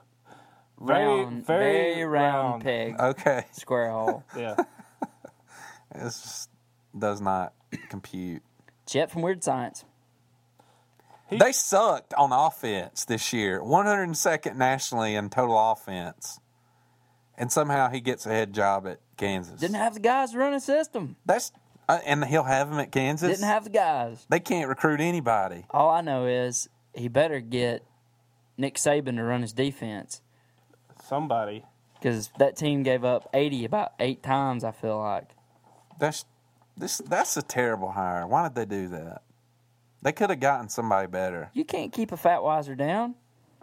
Very round peg, Okay. square hole. Yeah. This just does not compute. Chet from Weird Science. They sucked on offense this year. 102nd nationally in total offense. And somehow he gets a head job at Kansas. Didn't have the guys to run a system. That's and he'll have him at Kansas. Didn't have the guys. They can't recruit anybody. All I know is he better get Nick Saban to run his defense Somebody. because that team gave up 80 about 8 times, I feel like. That's a terrible hire. Why did they do that? They could have gotten somebody better. You can't keep a fat wiser down.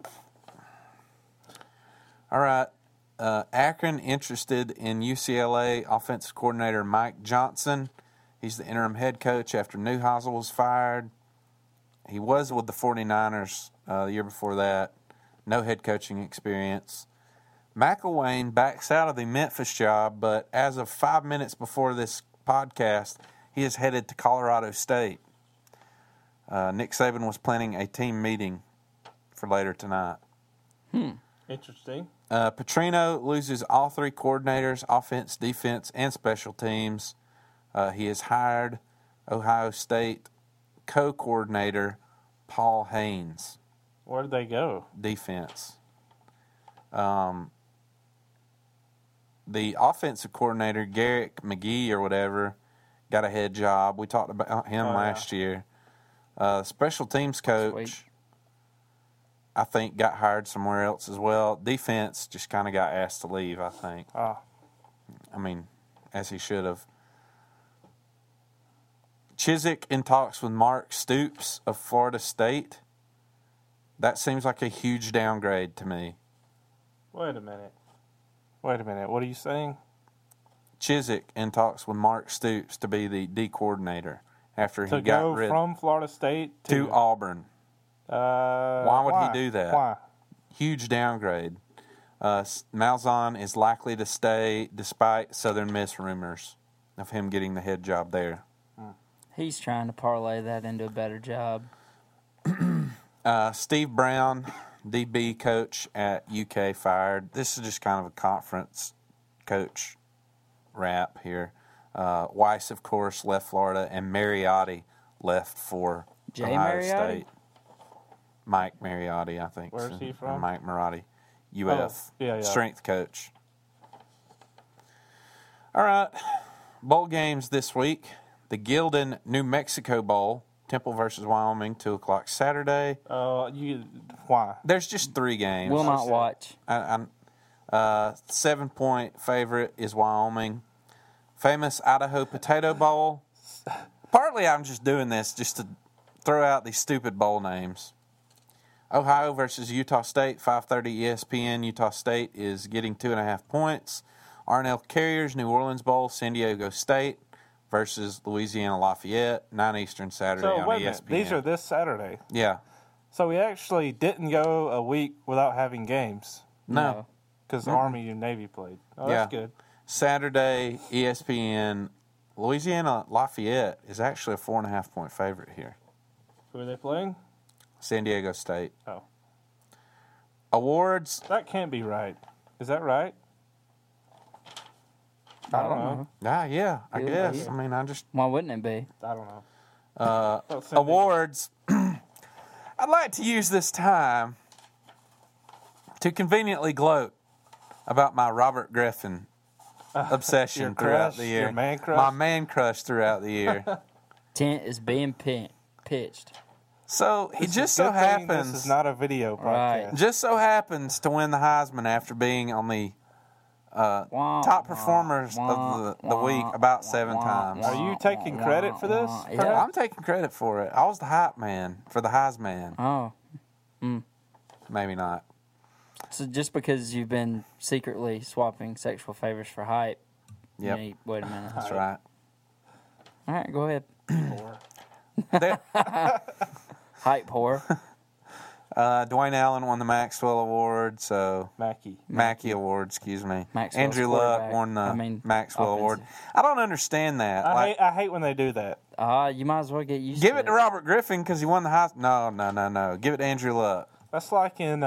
All right. Akron interested in UCLA offensive coordinator Mike Johnson. He's the interim head coach after Neuheisel was fired. He was with the 49ers the year before that. No head coaching experience. McElwain backs out of the Memphis job, but as of 5 minutes before this podcast, he is headed to Colorado State. Nick Saban was planning a team meeting for later tonight. Interesting. Petrino loses all three coordinators, offense, defense, and special teams. He has hired Ohio State co-coordinator Paul Haynes, Where did they go? defense. The offensive coordinator, Garrett McGee or whatever, got a head job. We talked about him last year. Special teams coach, Sweet. I think, got hired somewhere else as well. Defense just kind of got asked to leave, I think. Ah, I mean, as he should have. Chiswick in talks with Mark Stoops of Florida State. That seems like a huge downgrade to me. wait a minute. What are you saying? Chiswick in talks with Mark Stoops to be the D coordinator after he To got go rid from Florida State to Auburn. Why would he do that? Why? Huge downgrade. Malzahn is likely to stay despite Southern Miss rumors of him getting the head job there. He's trying to parlay that into a better job. Steve Brown, DB coach at UK, fired. This is just kind of a conference coach wrap here. Weiss, of course, left Florida, and Mariotti left for Jay Ohio Mariotti? State. Mike Mariotti, I think. Where's he Or from? Mike Mariotti, UF. yeah. Strength coach. All right. Bowl games this week. The Gildan New Mexico Bowl, Temple versus Wyoming, 2 o'clock Saturday. Why? There's just 3 games. Will not watch. 7-point favorite is Wyoming. Famous Idaho Potato Bowl. Partly I'm just doing this just to throw out these stupid bowl names. Ohio versus Utah State, 5:30 ESPN. Utah State is getting 2.5 points. Arnell Carriers, New Orleans Bowl, San Diego State versus Louisiana Lafayette, 9 Eastern Saturday So on wait a ESPN. minute. These are this Saturday. Yeah. So we actually didn't go a week without having games No. because Army and Navy played. Oh, that's Yeah. good. Saturday, ESPN. Louisiana Lafayette is actually a 4.5-point favorite here. Who are they playing? San Diego State. Oh, Awards. that can't be right. Is that right? I don't know. Yeah, I Yeah, guess. yeah. I mean, I just Why wouldn't it be? I don't know. Oh, San Diego- awards. I'd like to use this time to conveniently gloat about my Robert Griffin obsession Your throughout crush? the year. Your man crush? My man crush throughout the year. Tent is being pitched. So he It's just a so good thing happens, This is not a video Right. podcast. just so happens to win the Heisman after being on the top performers of the week about 7 times. Are you taking credit for this? Yeah. I'm taking credit for it. I was the hype man for the Heisman. Oh, Maybe not. so just because you've been secretly swapping sexual favors for hype, Yep, wait a minute. that's right. All right, go ahead. There- Hype whore. Dwayne Allen won the Maxwell Award, so Mackey. Award, excuse me. Maxwell's Andrew Luck quarterback. won the I mean, Maxwell Award. offensive. I don't understand that. I hate when they do that. You might as well get used Give to it to Robert Griffin because he won the Heisman. No. Give it to Andrew Luck. That's like in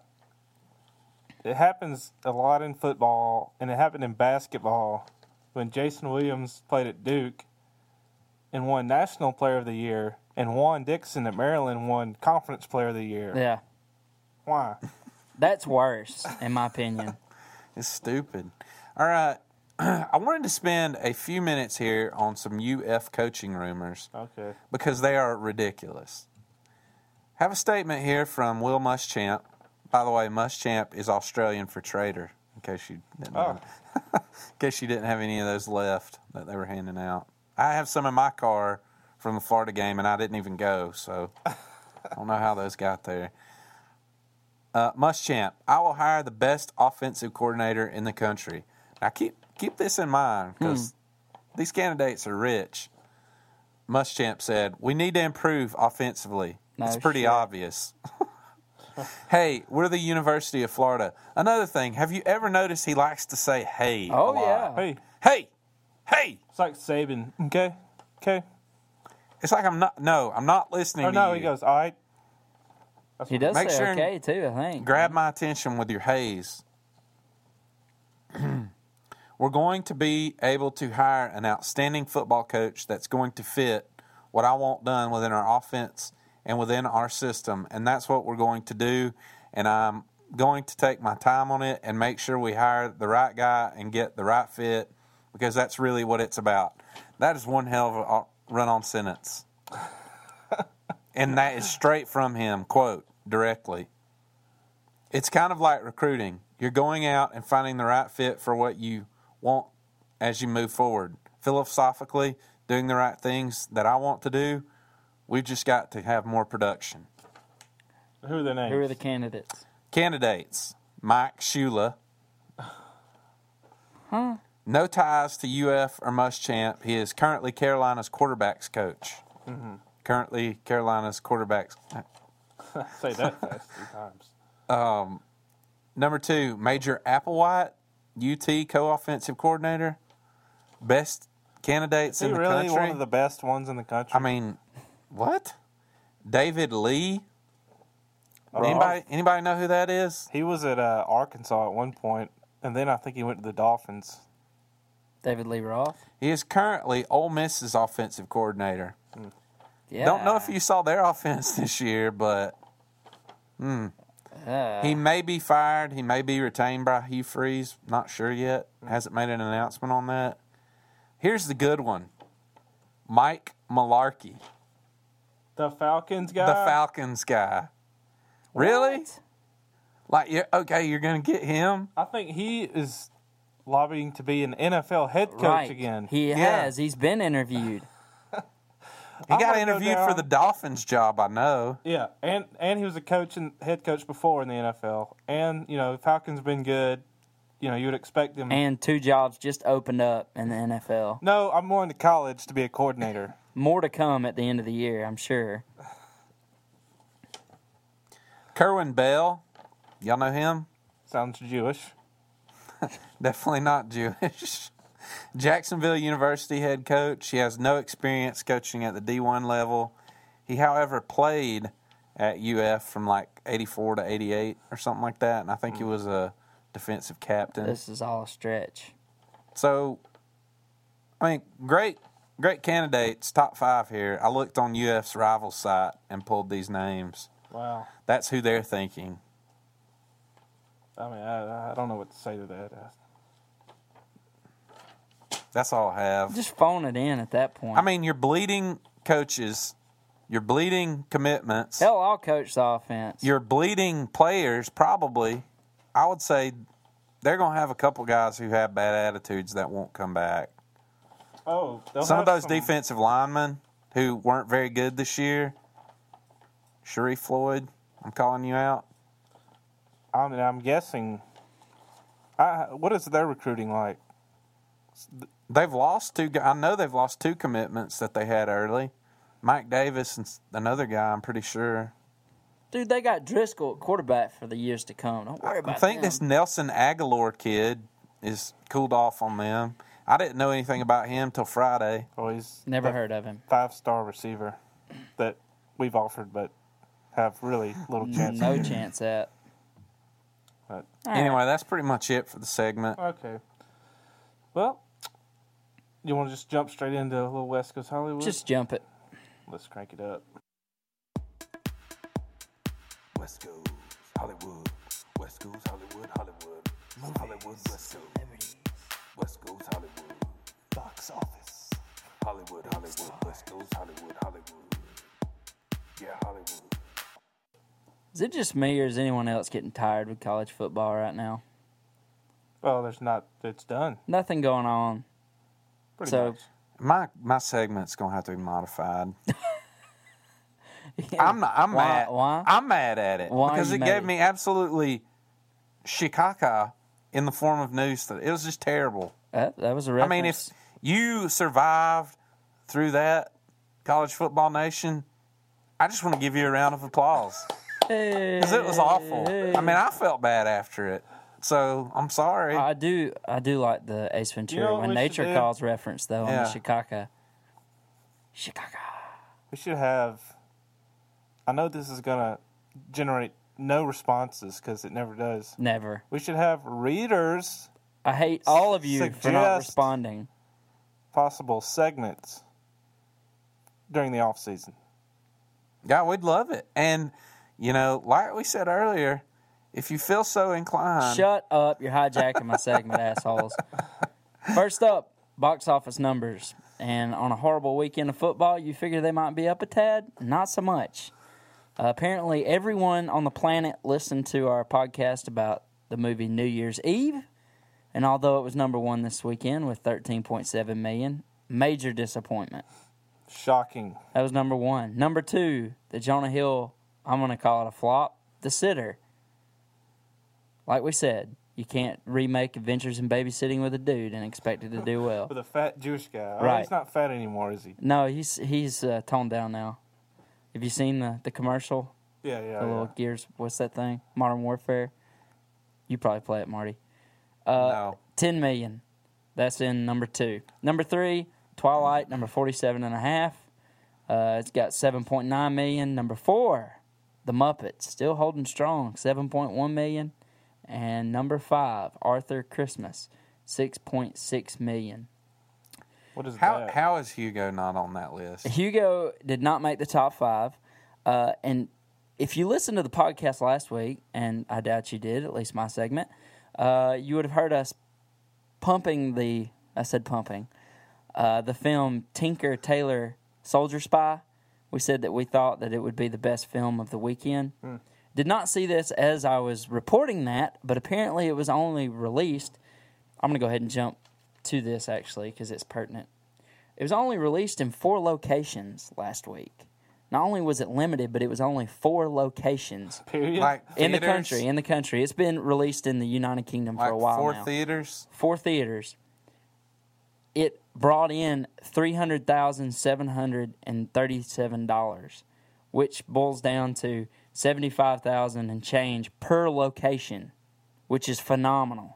it happens a lot in football, and it happened in basketball when Jason Williams played at Duke and won National Player of the Year, and Juan Dixon at Maryland won Conference Player of the Year. Yeah, Why? that's worse, in my opinion. It's stupid. All right. I wanted to spend a few minutes here on some UF coaching rumors Okay. because they are ridiculous. Have a statement here from Will Muschamp. By the way, Muschamp is Australian for traitor, in case you didn't know. In case you didn't have any of those left that they were handing out. I have some in my car from the Florida game, and I didn't even go, so I don't know how those got there. Muschamp, I will hire the best offensive coordinator in the country. Now, keep this in mind, because these candidates are rich. Muschamp said, we need to improve offensively. No It's pretty shit. obvious. Hey, we're the University of Florida. Another thing, have you ever noticed he likes to say hey a Oh, lot? yeah. Hey, Hey! Hey! it's like Saban. Okay. It's like I'm not listening Or to no, you. he goes, all right. He does Make say sure okay, too, I think. Grab my attention with your haze. We're going to be able to hire an outstanding football coach that's going to fit what I want done within our offense and within our system. And that's what we're going to do. And I'm going to take my time on it and make sure we hire the right guy and get the right fit, because that's really what it's about. That is one hell of a run-on sentence. And that is straight from him, quote, directly. It's kind of like recruiting. You're going out and finding the right fit for what you want as you move forward. Philosophically, doing the right things that I want to do, we've just got to have more production. Who are the names? Who are the candidates? Candidates: Mike Shula. Huh? No ties to UF or Muschamp. He is currently Carolina's quarterbacks coach. Mm-hmm. Currently Carolina's quarterbacks. Say that fast 3 times. Number 2, Major Applewhite, UT co-offensive coordinator. Best candidates Is he in the really country. one of the best ones in the country? I mean, what? David Lee. Roth. Anybody know who that is? He was at Arkansas at one point, and then I think he went to the Dolphins. David Lee Roth? He is currently Ole Miss's offensive coordinator. Yeah. Don't know if you saw their offense this year, but he may be fired. He may be retained by Hugh Freeze. Not sure yet. Hasn't made an announcement on that. Here's the good one. Mike Malarkey, The Falcons guy? the Falcons guy. Really? What? Like, you're going to get him? I think he is lobbying to be an NFL head coach Right. again. He Yeah. has. He's been interviewed. He I got wanna go interviewed down- for the Dolphins job, I know. Yeah, and he was a coach and head coach before in the NFL. And, Falcons been good. You would expect him. And 2 jobs just opened up in the NFL. No, I'm going to college to be a coordinator. More to come at the end of the year, I'm sure. Kerwin Bell. Y'all know him? Sounds Jewish. Definitely not Jewish. Jacksonville University head coach. He has no experience coaching at the D1 level. He, however, played at UF from like 84 to 88 or something like that, and I think he was a defensive captain. This is all a stretch. So, I mean, great candidates, top 5 here. I looked on UF's rival site and pulled these names. Wow. That's who they're thinking. I mean, I don't know what to say to that. That's all I have. Just phone it in at that point. I mean, you're bleeding coaches. You're bleeding commitments. Hell, I'll coach the offense. You're bleeding players, probably. I would say they're going to have a couple guys who have bad attitudes that won't come back. Oh, Some of those defensive linemen who weren't very good this year. Sharif Floyd, I'm calling you out. I mean, I'm guessing. What is their recruiting like? They've lost 2. I know they've lost 2 commitments that they had early. Mike Davis and another guy, I'm pretty sure. Dude, they got Driscoll at quarterback for the years to come. Don't worry about I think them. this Nelson Aguilar kid is cooled off on them. I didn't know anything about him till Friday. Oh, he's Never the heard of him. 5-star receiver that we've offered, but have really little chance. No of. chance at. But, All right. Anyway, that's pretty much it for the segment. okay. Well, you want to just jump straight into a little West Coast Hollywood? Just jump it. Let's crank it up. West Coast Hollywood. West Coast Hollywood, Hollywood. Hollywood, West Coast. West Coast Hollywood. Box office. Hollywood, Hollywood. West Coast Hollywood, Hollywood. Yeah, Hollywood. Is it just me or is anyone else getting tired with college football right now? Well, there's not. It's done. Nothing going on. Pretty So- much. My segment's gonna have to be modified. I'm mad. Why? I'm mad at it Why are because you it mad? gave me absolutely shikaka in the form of news. It was just terrible. That was a I reference. mean, if you survived through that, College Football Nation, I just want to give you a round of applause. because it was awful. I mean, I felt bad after it, so I'm sorry. I do like the Ace Ventura You know what when we nature should do? calls reference though on Yeah. the Chicago. Chicago. We should have. I know this is gonna generate no responses because it never does. Never. We should have readers I hate all of you for not Suggest- responding. possible segments during the off season. Yeah, we'd love it. And, you know, like we said earlier, if you feel so inclined, Shut up! You're hijacking my segment, assholes. First up, box office numbers. And on a horrible weekend of football, you figure they might be up a tad? Not so much. Apparently, everyone on the planet listened to our podcast about the movie New Year's Eve. And although it was number one this weekend with $13.7 million, major disappointment. Shocking. That was number one. Number two, the Jonah Hill, I'm going to call it a flop, The Sitter. Like we said, you can't remake Adventures in Babysitting with a dude and expect it to do well. With a fat Jewish guy. Oh, Right. he's not fat anymore, is he? No, he's toned down now. Have you seen the commercial? Yeah, yeah. The little Gears, what's that thing? Modern Warfare? You probably play it, Marty. no. 10 million. That's in number two. Number three, Twilight, number 47.5. It's got 7.9 million. Number four, The Muppets, still holding strong, 7.1 million. And number five, Arthur Christmas, 6.6 million. What is How that? how is Hugo not on that list? Hugo did not make the top five. And if you listened to the podcast last week, and I doubt you did, at least my segment, you would have heard us pumping the film Tinker Tailor Soldier Spy. We said that we thought that it would be the best film of the weekend. Did not see this as I was reporting that, but apparently it was only released. I'm going to go ahead and jump to this, actually, because it's pertinent. It was only released in 4 locations last week. Not only was it limited, but it was only 4 locations Period. Like in the theaters? country. It's been released in the United Kingdom for Like a while 4 now. theaters? 4 theaters. It brought in $300,737, which boils down to $75,000 and change per location, which is phenomenal.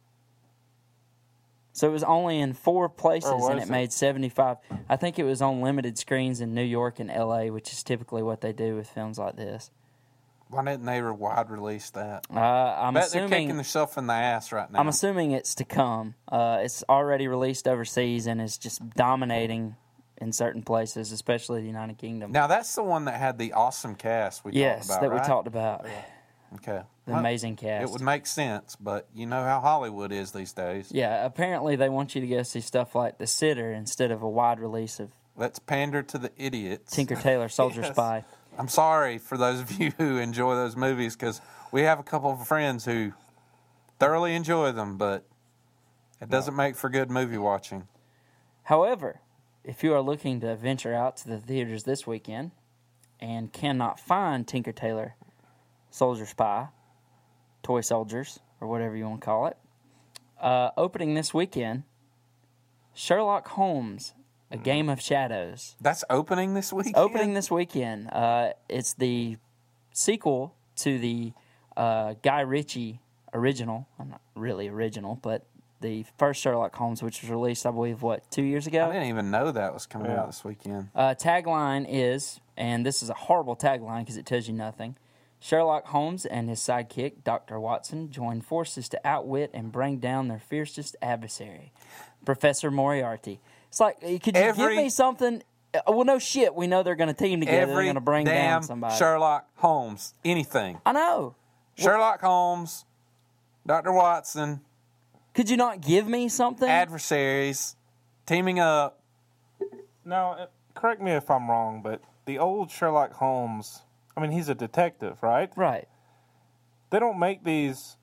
So it was only in 4 places, Or and was it it? made 75. I think it was on limited screens in New York and L.A., which is typically what they do with films like this. Why didn't they wide release that? I'm Bet they're kicking assuming. themselves in the ass right now. I'm assuming it's to come. It's already released overseas and is just dominating in certain places, especially the United Kingdom. Now that's the one that had the awesome cast we Yes, talked about, that right? we talked about. Okay. The Well, amazing cast. It would make sense, but you know how Hollywood is these days. Yeah, apparently they want you to go see stuff like The Sitter instead of a wide release of Let's pander to the idiots. Tinker Tailor Soldier Yes. Spy. I'm sorry for those of you who enjoy those movies because we have a couple of friends who thoroughly enjoy them, but it doesn't make for good movie watching. However, if you are looking to venture out to the theaters this weekend and cannot find Tinker Tailor Soldier Spy, Toy Soldiers, or whatever you want to call it, opening this weekend, Sherlock Holmes, A Game of Shadows. That's opening this week. Opening this weekend. It's the sequel to the Guy Ritchie original. Well, not really original, but the first Sherlock Holmes, which was released, I believe, 2 years ago? I didn't even know that was coming out this weekend. Tagline is, and this is a horrible tagline because it tells you nothing, Sherlock Holmes and his sidekick, Dr. Watson, join forces to outwit and bring down their fiercest adversary, Professor Moriarty. It's like, could you give me something? Well, no shit. We know they're going to team together. They're Every going to bring damn down somebody. Sherlock Holmes, anything. I know. Sherlock Holmes, Dr. Watson, Could you not give me something? adversaries, teaming up. Now, correct me if I'm wrong, but the old Sherlock Holmes, I mean, he's a detective, right? Right. They don't make these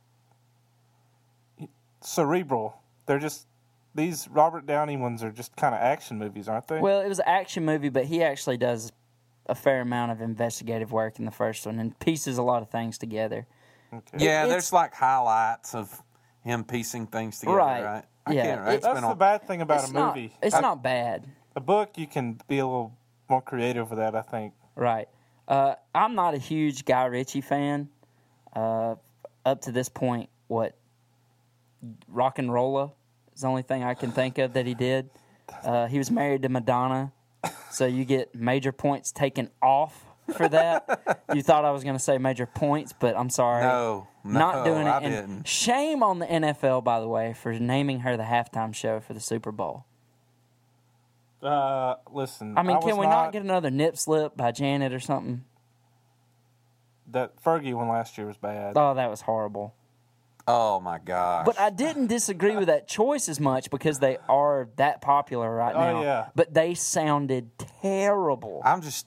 cerebral. They're just, these Robert Downey ones are just kind of action movies, aren't they? Well, it was an action movie, but he actually does a fair amount of investigative work in the first one and pieces a lot of things together. Okay. Yeah, it's- there's like highlights of him piecing things together, Right. right? Yeah. can't, right? It's That's been the on. bad thing about It's a not, movie. it's not bad. A book, you can be a little more creative with that, I think. Right. I'm not a huge Guy Ritchie fan. Up to this point, Rock and Rolla is the only thing I can think of that he did. He was married to Madonna, so you get major points taken off for that. You thought I was going to say major points, but I'm sorry. No, not doing it. I And didn't. shame on the NFL, by the way, for naming her the halftime show for the Super Bowl. Listen. I mean, was can we not get another nip slip by Janet or something? That Fergie one last year was bad. Oh, that was horrible. Oh my gosh! But I didn't disagree with that choice as much because they are that popular right Oh, now. yeah. But they sounded terrible. I'm just.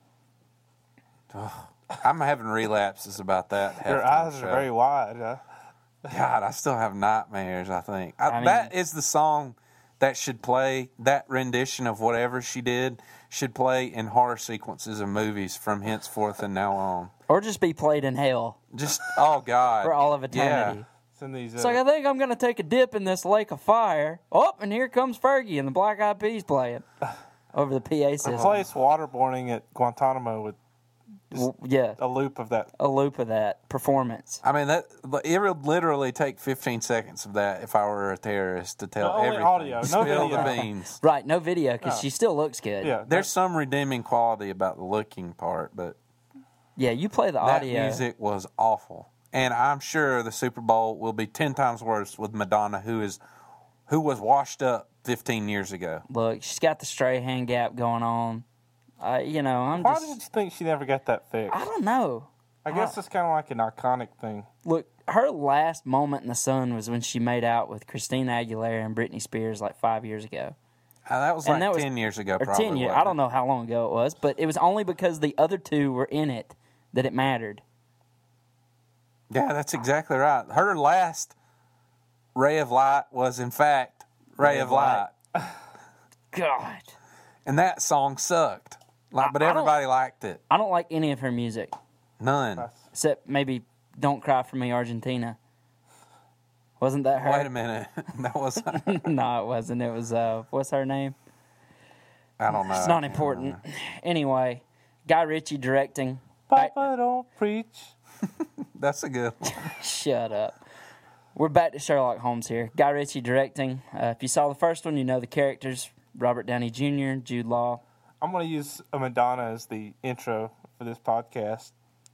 I'm having relapses about that. Your halftime eyes show. are very wide. God, I still have nightmares. I think I mean- that is the song that should play. That rendition of whatever she did should play in horror sequences of movies from henceforth and now on. Or just be played in hell Just oh God, for all of eternity. Yeah. It's in these. It's like, I think I'm going to take a dip in this lake of fire. Oh, and here comes Fergie and the Black Eyed Peas playing over the PA system. replace waterboarding at Guantanamo with Yeah, a loop of that. a loop of that performance. I mean that it would literally take 15 seconds of that if I were a terrorist to tell No, only everything. audio, no Spill video. the beans. Right, no video because No. she still looks good. Yeah, There's some redeeming quality about the looking part, but Yeah, you play the that audio. music was awful. And I'm sure the Super Bowl will be 10 times worse with Madonna, who was washed up 15 years ago. Look, she's got the Strahan gap going on. I'm Why just. did you think she never got that fixed? I don't know. I guess it's kind of like an iconic thing. Look, her last moment in the sun was when she made out with Christina Aguilera and Britney Spears like 5 years ago. That was And like that was- 10 years ago, Or probably. 10 years. wasn't I don't know how long ago it was, but it was only because the other two were in it that it mattered. Yeah, that's exactly right. Her last ray of light was, in fact, Ray of Light. God. And that song sucked. But I don't- everybody liked it. I don't like any of her music, None. except maybe Don't Cry For Me, Argentina. Wasn't that her? Wait a minute. That was, No, it wasn't. It was, what's her name? I don't know. It's not important. Anyway, Guy Ritchie directing. Papa don't preach. That's a good one. Shut up. We're back to Sherlock Holmes here. Guy Ritchie directing. If you saw the first one, you know the characters. Robert Downey Jr., Jude Law. I'm going to use a Madonna as the intro for this podcast.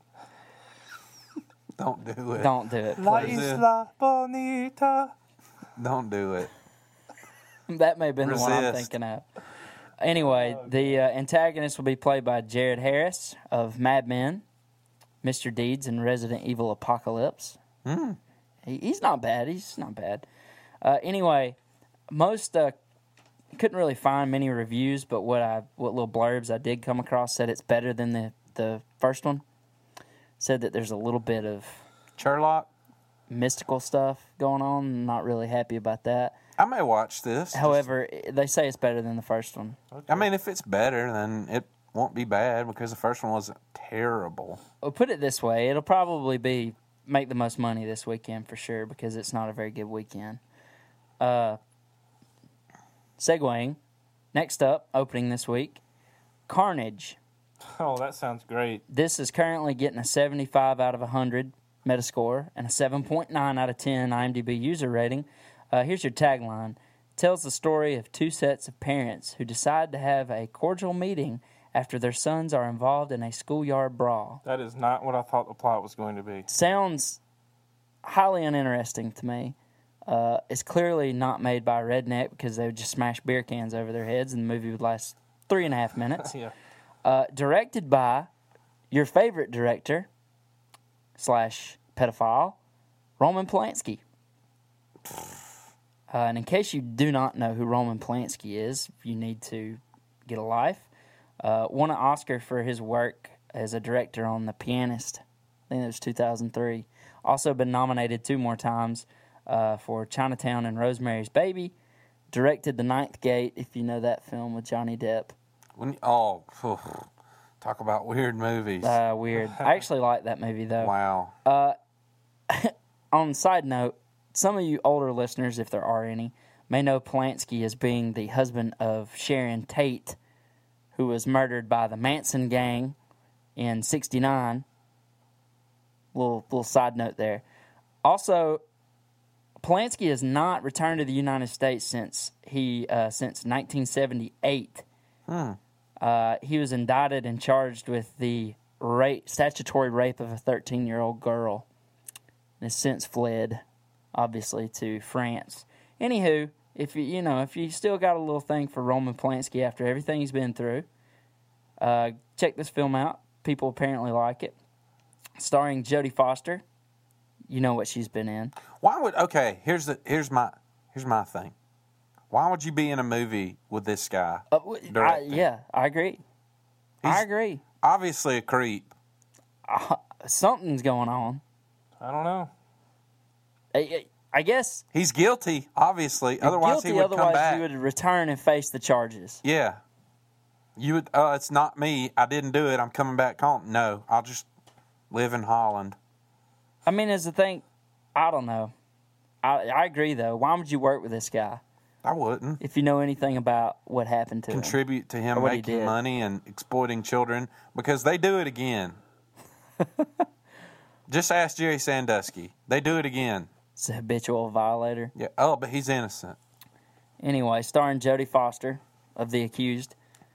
Don't do it. Don't do it. La What is it? Isla Bonita. Don't do it. That may have been the one I'm Resist. thinking of. Anyway, the antagonist will be played by Jared Harris of Mad Men, Mr. Deeds, and Resident Evil Apocalypse. He's not bad. He's not bad. Anyway, most couldn't really find many reviews, but what little blurbs I did come across said it's better than the first one. Said that there's a little bit of Sherlock, mystical stuff going on. I'm not really happy about that. I may watch this. However, they say it's better than the first one. I mean, if it's better, then it won't be bad because the first one wasn't terrible. Well, put it this way, it'll probably make the most money this weekend for sure because it's not a very good weekend. Segueing, next up, opening this week, Carnage. Oh, that sounds great. This is currently getting a 75 out of 100 Metascore and a 7.9 out of 10 IMDb user rating. Here's your tagline. Tells the story of two sets of parents who decide to have a cordial meeting after their sons are involved in a schoolyard brawl. That is not what I thought the plot was going to be. Sounds highly uninteresting to me. It's clearly not made by a redneck because they would just smash beer cans over their heads and the movie would last 3.5 minutes. Yeah. Directed by your favorite director / pedophile, Roman Polanski. And in case you do not know who Roman Polanski is, you need to get a life. Won an Oscar for his work as a director on The Pianist. I think it was 2003. Also been nominated 2 more times for Chinatown and Rosemary's Baby. Directed The Ninth Gate, if you know that film with Johnny Depp. Talk about weird movies. Weird. I actually like that movie, though. Wow. On side note, some of you older listeners, if there are any, may know Polanski as being the husband of Sharon Tate, who was murdered by the Manson gang in '69. Little side note there. Also, Polanski has not returned to the United States since 1978. He was indicted and charged with the statutory rape of a 13-year-old girl, and has since fled, obviously, to France. Anywho, if you still got a little thing for Roman Polanski after everything he's been through, check this film out. People apparently like it. Starring Jodie Foster. You know what she's been in. Here's my thing. Why would you be in a movie with this guy? Directing? I agree. I agree. Obviously a creep. Something's going on. I don't know. I guess He's guilty, obviously. Otherwise he would come back. He would return and face the charges. Yeah. You would. It's not me. I didn't do it. I'm coming back home. No, I'll just live in Holland. I mean, as the thing, I don't know. I agree though. Why would you work with this guy I wouldn't if you know anything about what happened to him? contribute to him Or what he making did. money and exploiting children because they do it again. Just ask Jerry Sandusky. They do it again. It's a habitual violator. Yeah. Oh, but he's innocent. Anyway, starring Jodie Foster of The Accused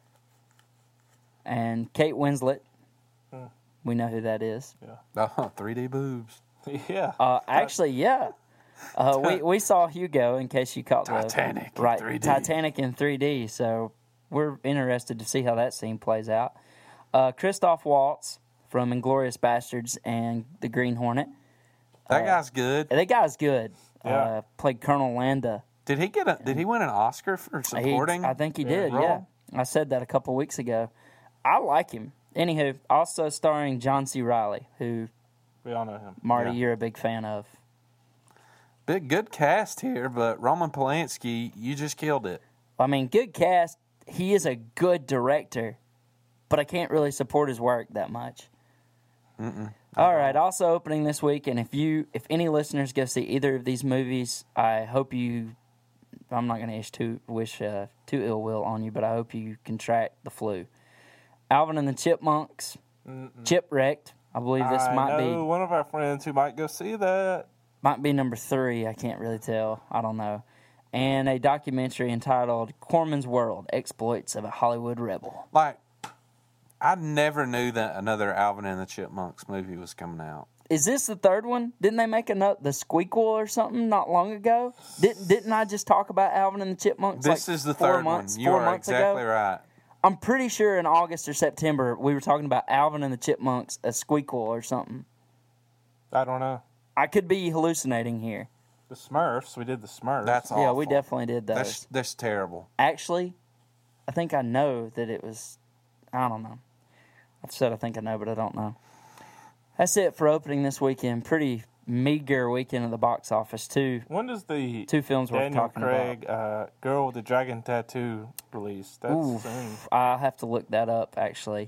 and Kate Winslet. We know who that is. Oh, 3D boobs. Yeah. Actually, yeah. We saw Hugo, in case you caught Titanic in right, 3D. Titanic in 3D. So we're interested to see how that scene plays out. Christoph Waltz from Inglourious Bastards and The Green Hornet. That guy's good. That guy's good. Yeah. Played Colonel Landa. Did he win an Oscar for supporting? I think he did. role? Yeah, I said that a couple weeks ago. I like him. Anywho, also starring John C. Reilly, who We all know him. Marty, Yeah. you're a big fan of. Big good cast here, but Roman Polanski, you just killed it. I mean, good cast. He is a good director, but I can't really support his work that much. All right. Also opening this week, and if any listeners go see either of these movies, I hope you. I'm not going to wish too ill will on you, but I hope you contract the flu. Alvin and the Chipmunks, Chipwrecked. I believe this I might know one of our friends who might go see that. be number 3. I can't really tell. I don't know. And a documentary entitled Corman's World: Exploits of a Hollywood Rebel. Like, I never knew that another Alvin and the Chipmunks movie was coming out. Is this the third one? Didn't they make the Squeakquel or something not long ago? Didn't I just talk about Alvin and the Chipmunks? This like is the 4 third months, one. You 4 are months exactly ago? right. I'm pretty sure in August or September we were talking about Alvin and the Chipmunks, a Squeakquel or something. I don't know. I could be hallucinating here. The Smurfs. We did the Smurfs. That's awful. Yeah, we definitely did those. That's terrible. Actually, I think I know that it was. I don't know. I've said I think I know, but I don't know. That's it for opening this weekend. Pretty meager weekend at the box office. When does the Two films worth Daniel talking Craig Girl with the Dragon Tattoo release? That's Oof. soon. I'll have to look that up, actually.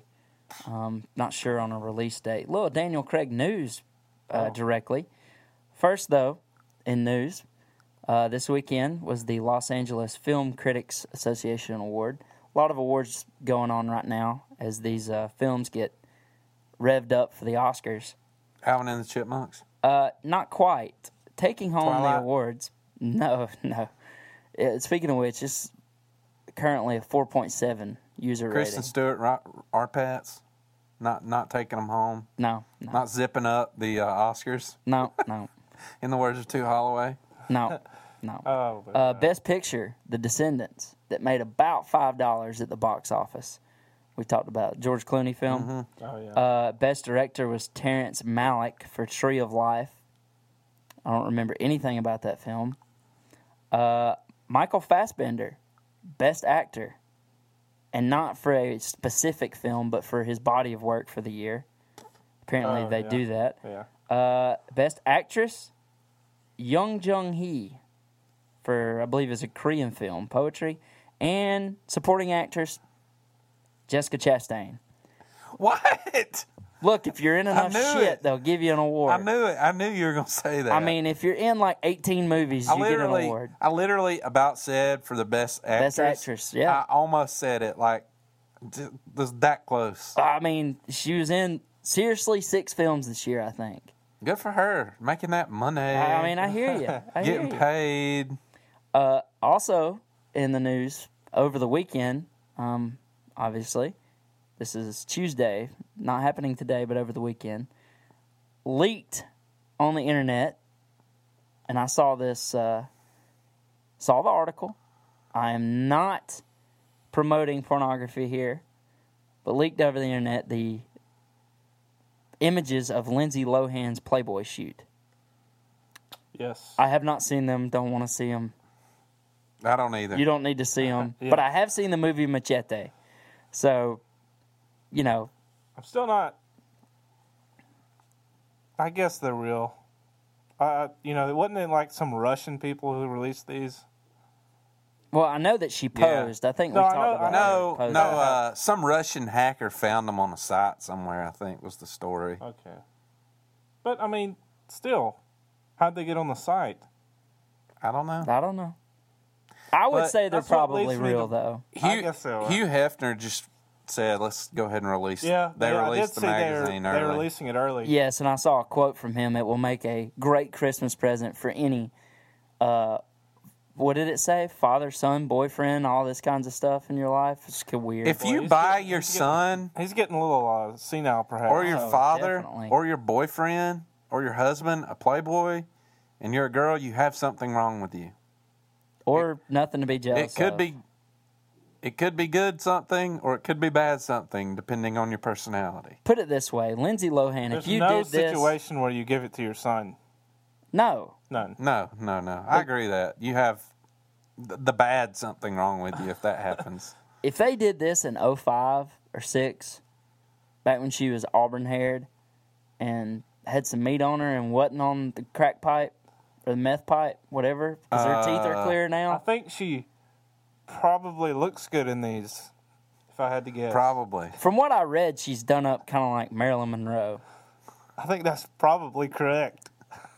Not sure on a release date. Little Daniel Craig news directly. First, though, in news, this weekend was the Los Angeles Film Critics Association Award. A lot of awards going on right now as these films get revved up for the Oscars. Alvin and the Chipmunks. Not quite. Taking home the Twilight? awards. No. Speaking of which, it's currently a 4.7 user Kristen rating. Stewart, Arpats, not taking them home, No. not zipping up the Oscars. No. In the words of Tu Holloway. No. Oh, but, Best Picture, The Descendants, that made about $5 at the box office. We talked about George Clooney film. oh yeah. Best Director was Terrence Malick for Tree of Life. I don't remember anything about that film. Michael Fassbender, Best Actor, and not for a specific film, but for his body of work for the year. Apparently, Oh, they yeah. do that. Yeah. Best Actress, Young Jung-hee, for, I believe, is a Korean film, Poetry. And Supporting Actress, Jessica Chastain. What? Look, if you're in enough knew shit, it. they'll give you an award. I knew it. I knew you were going to say that. I mean, if you're in like 18 movies, you get an award. I literally about said for the best actress. Best actress, yeah. I almost said it like Was that close. I mean, she was in seriously 6 films this year, I think. Good for her, making that money. I mean, I hear you. Getting paid. Also, in the news over the weekend, obviously, this is Tuesday, not happening today, but over the weekend, leaked on the internet, and I saw this, saw the article. I am not promoting pornography here, but leaked over the internet the images of Lindsay Lohan's Playboy shoot. Yes. I have not seen them, don't want to see them. I don't either. You don't need to see them. Yeah. But I have seen the movie Machete. So, you know, I'm still not. I guess they're real. Wasn't it like some Russian people who released these? well, I know that she Yeah. posed. I think No, we I talked know- about No, her posing. no. Some Russian hacker found them on a site somewhere. I think was the story. Okay. But, I mean, still, how'd they get on the site? I don't know. I don't know. I would But say they're that's what probably leads me real, to- though. I guess so. Hugh Hefner just said, "Let's go ahead and release." Yeah, they I released did the see magazine they're early. releasing it early. Yes, and I saw a quote from him. It will make a great Christmas present for any, what did it say? Father, son, boyfriend, all this kinds of stuff in your life. It's weird. If Well, you he's buy getting- your he's getting- son He's getting a little senile, perhaps. or your Oh, father definitely. or your boyfriend or your husband a Playboy, and you're a girl, you have something wrong with you. or nothing to be jealous It could of. be. It could be good something, or it could be bad something, depending on your personality. Put it this way, Lindsay Lohan, There's if you no did this... situation where you give it to your son. No. None. No. I agree that you have the bad something wrong with you if that happens. If they did this in 05 or 6, back when she was auburn-haired and had some meat on her and wasn't on the crack pipe or the meth pipe, whatever, because her teeth are clear I now. think she probably looks good in these, if I had to guess. Probably. From what I read, she's done up kind of like Marilyn Monroe. I think that's probably correct.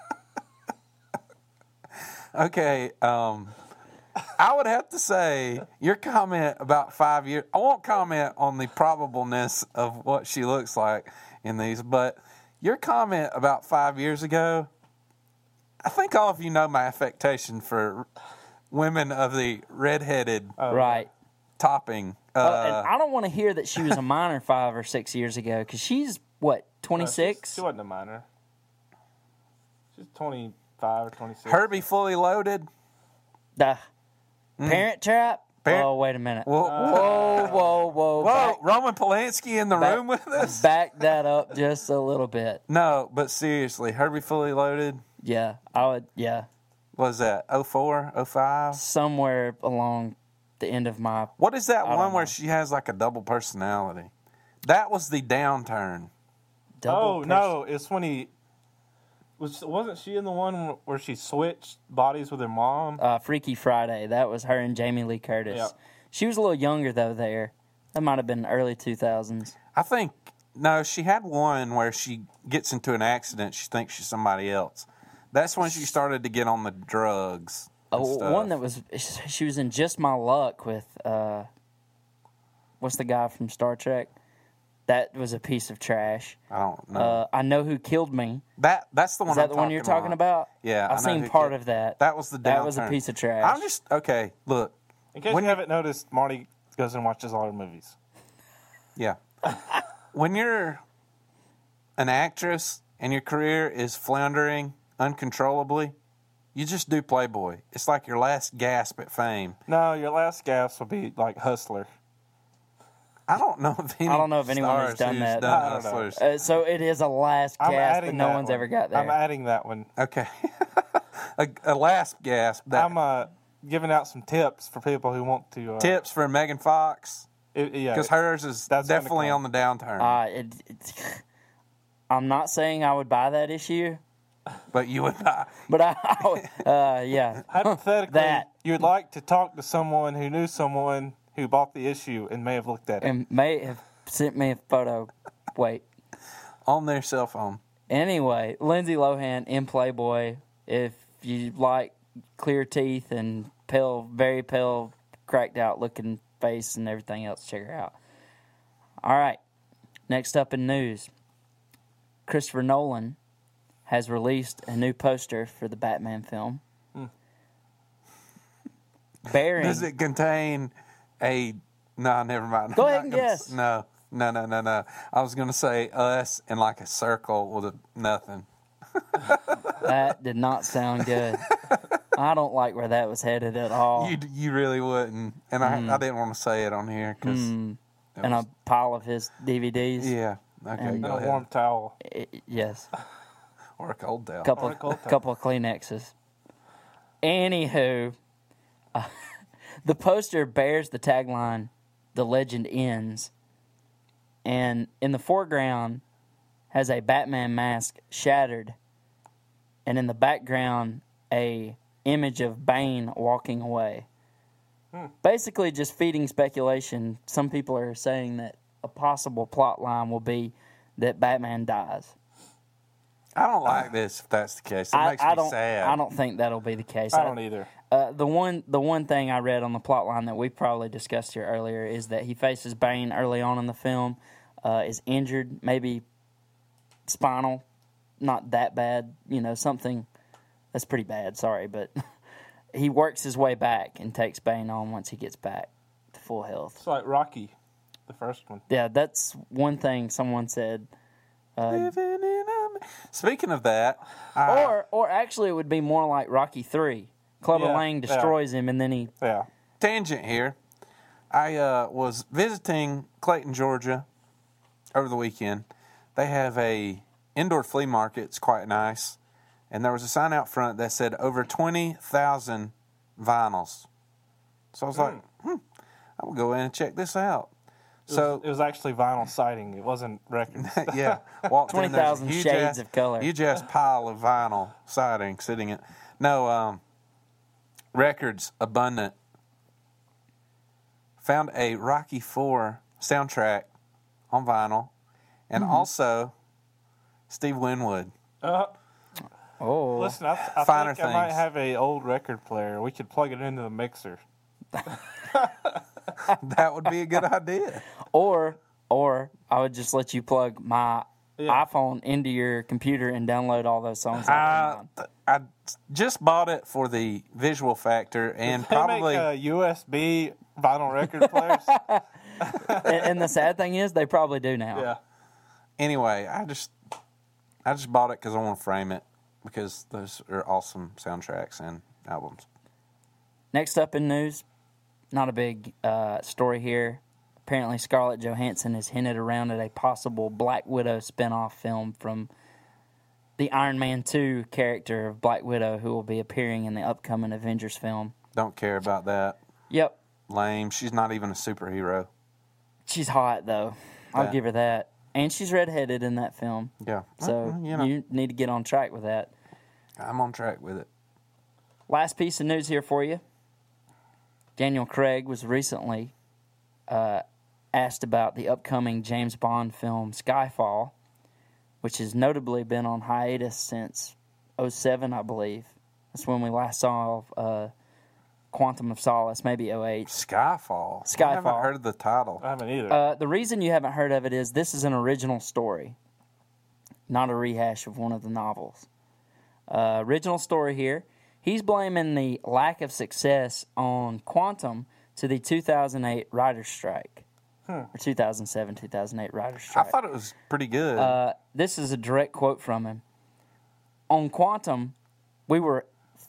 Okay, I would have to say your comment about 5 years. I won't comment on the probableness of what she looks like in these, but your comment about 5 years ago, I think all of you know my affectation for women of the redheaded Right. topping. And I don't want to hear that she was a minor 5 or 6 years ago, because she's, what, 26? She wasn't a minor. She's 25 or 26. Herbie Fully Loaded. Parent Trap? Parent- Oh, wait a minute. Whoa, Whoa. Roman Polanski in the room with us? Back that up just a little bit. No, but seriously, Herbie Fully Loaded. Yeah, I would, yeah. What was that? 04, 05? Somewhere along the end of my... What is that I don't one where know. she has like a double personality? That was the downturn. Oh, no. It's when he... Wasn't she in the one where she switched bodies with her mom? Freaky Friday. That was her and Jamie Lee Curtis. Yeah. She was a little younger, though, there. That might have been early 2000s. I think, no, she had one where she gets into an accident. She thinks she's somebody else. That's when she started to get on the drugs. and stuff. One that was... She was in Just My Luck with... what's the guy from Star Trek? That was a piece of trash. I don't know. I Know Who Killed Me. That's the one. Is that I'm the one you're talking about? Yeah, I I've know seen who part killed- of that. That was the downturn. That was a piece of trash. I'm just okay. Look, In case you haven't noticed, Marty goes and watches all her movies. yeah. When you're an actress and your career is floundering uncontrollably, you just do Playboy. It's like your last gasp at fame. No, your last gasp will be like Hustler. I don't know if anyone has stars done who's that. done I don't know. Hustlers. So it is a last I'm gasp, adding but no that one's one. ever got there. I'm adding that one. Okay, a last gasp. That I'm giving out some tips for people who want to. tips for Megan Fox Yeah, because hers is that's gonna definitely come. on the downturn. I'm not saying I would buy that issue, But you would not. but yeah. Hypothetically, That. you'd like to talk to someone who knew someone who bought the issue and may have looked at it. And may have sent me a photo. Wait. On their cell phone. Anyway, Lindsay Lohan in Playboy. If you like clear teeth and pale, very pale, cracked out looking face and everything else, check her out. All right. Next up in news, Christopher Nolan has released a new poster for the Batman film. Bearing. Does it contain a? No, never mind. Go I'm ahead not and gonna guess. No. I was going to say us in like a circle with a nothing. That did not sound good. I don't like where that was headed at all. You really wouldn't, and I didn't want to say it on here because And a pile of his DVDs. yeah. Okay, And go And a ahead. warm towel. Yes. Or a cold towel. Couple Cold towel. couple of Kleenexes. Anywho, the poster bears the tagline, "The legend ends," and in the foreground has a Batman mask shattered, and in the background a image of Bane walking away. Basically, just feeding speculation. Some people are saying that a possible plot line will be that Batman dies. I don't like this if that's the case. It makes I me don't. sad. I don't think that'll be the case. I don't either. The one thing I read on the plot line that we probably discussed here earlier is that he faces Bane early on in the film, is injured, maybe spinal, not that bad, something that's pretty bad. Sorry, but he works his way back and takes Bane on once he gets back to full health. It's like Rocky, the first one. Yeah, that's one thing someone said. Living in a... Speaking of that, Or actually, it would be more like Rocky 3. Clubber Yeah, Lang destroys him, and then he. Yeah. tangent here. I was visiting Clayton, Georgia, over the weekend. They have a indoor flea market. It's quite nice, and there was a sign out front that said over 20,000 vinyls. So I was like, I'm gonna go in and check this out. So It was actually vinyl siding. It wasn't records. yeah, walked in, there's a 20,000 huge shades ass- of color. Huge ass pile of vinyl siding sitting in. No, records abundant. Found a Rocky IV soundtrack on vinyl, and also Steve Winwood. Oh. Listen, I Finer think I might things. have a old record player. We could plug it into the mixer. That would be a good idea. Or I would just let you plug my Yeah. iPhone into your computer and download all those songs. online. I just bought it for the visual factor, and They probably make USB vinyl record players. and the sad thing is, they probably do now. Yeah. anyway. I just bought it because I want to frame it because those are awesome soundtracks and albums. Next up in news, not a big story here. Apparently, Scarlett Johansson has hinted around at a possible Black Widow spinoff film from the Iron Man 2 character of Black Widow, who will be appearing in the upcoming Avengers film. Don't care about that. Yep, Lame. She's not even a superhero. she's hot though. I'll Yeah. give her that. And she's redheaded in that film, Yeah. so Well, you need to get on track with that. I'm on track with it. Last piece of news here for you. Daniel Craig was recently asked about the upcoming James Bond film Skyfall, which has notably been on hiatus since 2007, I believe. That's when we last saw Quantum of Solace, maybe 2008. Skyfall. I Skyfall. haven't heard of the title. I haven't either. The reason you haven't heard of it is this is an original story, not a rehash of one of the novels. Original story here. He's blaming the lack of success on Quantum to the 2008 writer's strike. Or 2007, 2008 writer's I strike. thought it was pretty good. This is a direct quote from him. On Quantum, we were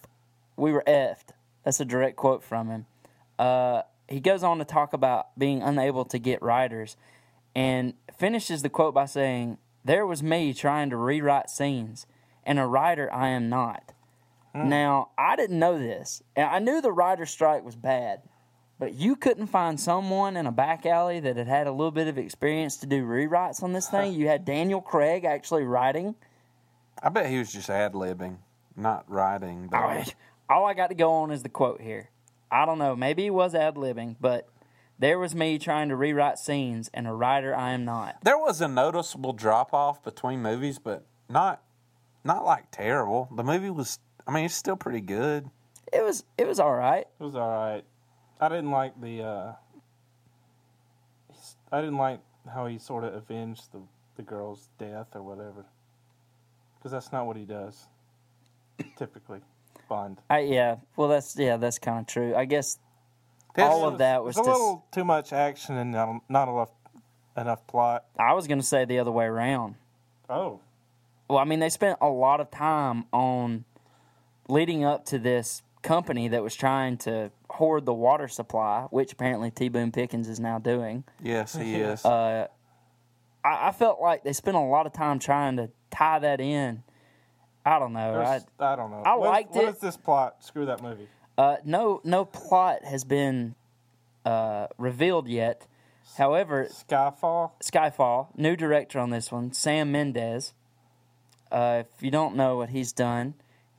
effed. That's a direct quote from him. He goes on to talk about being unable to get writers and finishes the quote by saying, "There was me trying to rewrite scenes, and a writer I am not." Now, I didn't know this. And I knew the writer's strike was bad, but you couldn't find someone in a back alley that had had a little bit of experience to do rewrites on this thing? You had Daniel Craig actually writing? I bet he was just ad-libbing, not writing. But All I got to go on is the quote here. I don't know. Maybe he was ad-libbing, but there was me trying to rewrite scenes, and a writer I am not. there was a noticeable drop-off between movies, but not like terrible. The movie was, it's still pretty good. It was all right. It was all right. I didn't like how he sort of avenged the girl's death or whatever. Because that's not what he does, typically. Bond. That's kind of true. I guess all of that was a little too much action and not enough plot. I was going to say the other way around. Oh. Well, I mean, they spent a lot of time on leading up to this company that was trying to hoard the water supply, which apparently T. Boone Pickens is now doing. Yes, he is. I felt like they spent a lot of time trying to tie that in. I don't know. I don't know. I liked it. What is this plot? Screw that movie. No plot has been revealed yet. However, Skyfall, new director on this one, Sam Mendes. If you don't know what he's done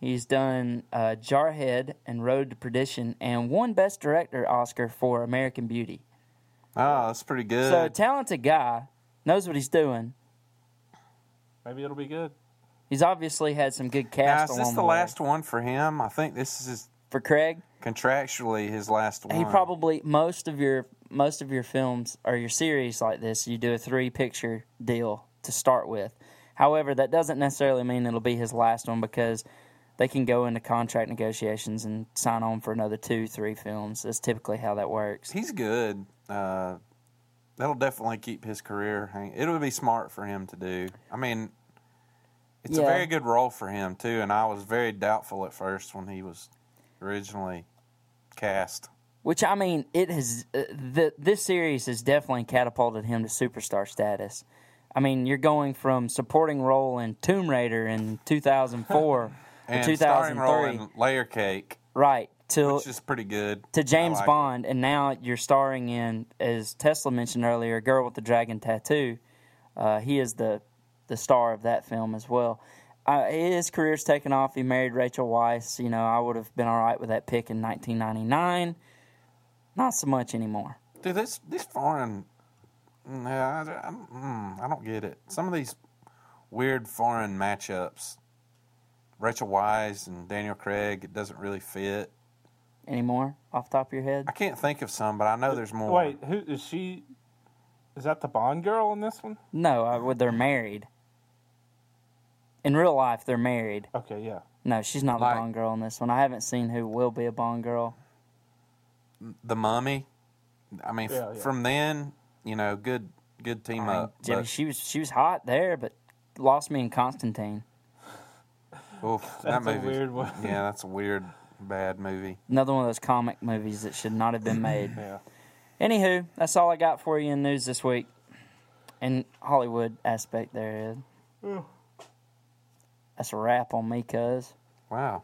Jarhead and Road to Perdition and won Best Director Oscar for American Beauty. Oh, that's pretty good. So, talented guy, knows what he's doing. Maybe it'll be good. He's obviously had some good Now, cast is along this the way. last one for him? I think this is For Craig? contractually his last one. He probably most of your films or your series like this, you do a 3-picture deal to start with. However, that doesn't necessarily mean it'll be his last one because they can go into contract negotiations and sign on for another 2-3 films. That's typically how that works. He's good. That'll definitely keep his career hanging. It would be smart for him to do. I mean, it's a very good role for him too, and I was very doubtful at first when he was originally cast. Which, I mean, it has this series has definitely catapulted him to superstar status. I mean, you're going from supporting role in Tomb Raider in 2004 and to starring role 2003, in Layer Cake, right? which is pretty good. To James I like Bond, and now you're starring in, as Tesla mentioned earlier, Girl with the Dragon Tattoo. He is the star of that film as well. His career's taken off. He married Rachel Weisz. You know, I would have been all right with that pick in 1999. Not so much anymore. Dude, this foreign, I don't get it. Some of these weird foreign matchups, Rachel Weisz and Daniel Craig, it doesn't really fit. Anymore, off the top of your head? I can't think of some, but I know there's more. Wait, who is she? Is that the Bond girl in this one? No, they're married. In real life, they're married. Okay, yeah. No, she's not the Bond girl in this one. I haven't seen who will be a Bond girl. The Mummy. I mean, Yeah. from then, you know, good team up. Jimmy, but, she was hot there, but lost me in Constantine. oof, that That's a movie. weird one. Yeah, that's a weird, bad movie. Another one of those comic movies that should not have been made. Yeah. Anywho, that's all I got for you in news this week. And Hollywood aspect there, Ed. That's a wrap on me, cuz. Wow.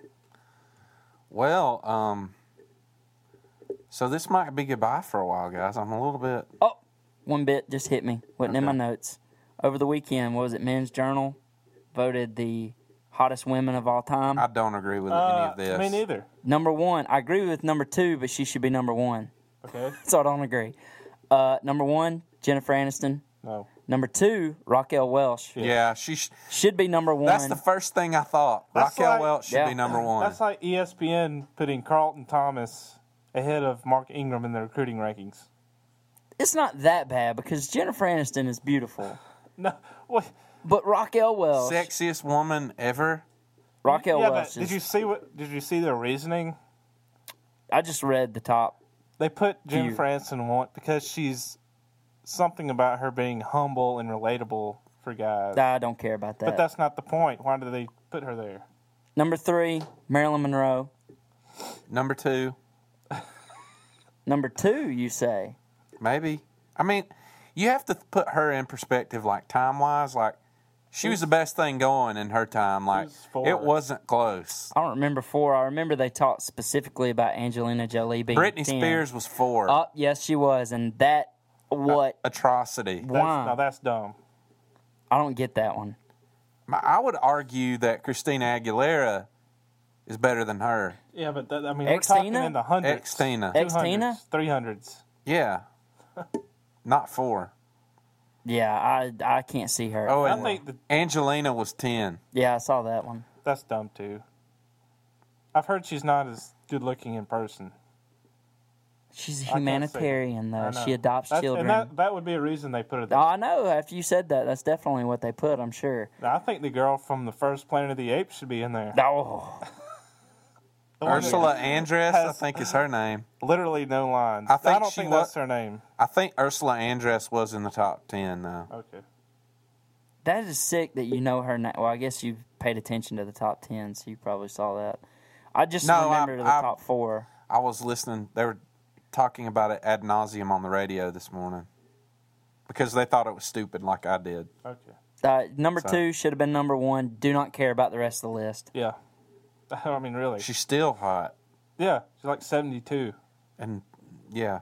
Well, so this might be goodbye for a while, guys. I'm a little bit. Oh, one bit just hit me. Wasn't in my Okay. notes. Over the weekend, what was it? Men's Journal voted the hottest women of all time. I don't agree with any of this. Me neither. Number 1. I agree with number 2, but she should be number 1. Okay. So I don't agree. Number 1, Jennifer Aniston. No. Number 2, Raquel Welch. Yeah, Should be number 1. that's the first thing I thought. That's Raquel like- Welch should Yeah. be number one. That's like ESPN putting Carlton Thomas ahead of Mark Ingram in the recruiting rankings. It's not that bad because Jennifer Aniston is beautiful. No. What? But Raquel Welch. Sexiest woman ever. Raquel Yeah, Welch. but did you see their reasoning? I just read the top. They put Jennifer Aniston one because she's something about her being humble and relatable for guys. I don't care about that. But that's not the point. Why did they put her there? Number 3, Marilyn Monroe. Number 2, Number 2, you say? maybe. I mean, you have to put her in perspective, like time-wise. Like, she was the best thing going in her time. Like, Who's 4? it wasn't close. I don't remember 4. I remember they talked specifically about Angelina Jolie being Britney 10. Spears was 4. Oh, yes, she was. And that, what? Atrocity. Why? That's dumb. I don't get that one. I would argue that Christina Aguilera is better than her. Yeah, but we're talking Ex-Tina? in the hundreds. Ex-Tina. Ex-Tina? 300s. Yeah. Not 4. Yeah, I can't see her. Oh, I and think Angelina was 10. Yeah, I saw that one. that's dumb too. I've heard she's not as good looking in person. She's a I can't say humanitarian, I though. know. She adopts children. And that would be a reason they put it Oh, there. I know. After you said that, that's definitely what they put, I'm sure. Now, I think the girl from the first Planet of the Apes should be in there. Oh, The one that Ursula Andress, I has- think is her name. Literally no lines. I think don't she think wa- that's her name. I think Ursula Andress was in the top 10, though. Okay. that is sick that you know her name. Well, I guess you paid attention to the top 10, so you probably saw that. I just No, remember the top 4. I was listening. They were talking about it ad nauseum on the radio this morning because they thought it was stupid like I did. Okay. Number So- 2 should have been number 1. Do not care about the rest of the list. Yeah. I mean, really. She's still hot. Yeah. She's like 72. And, yeah.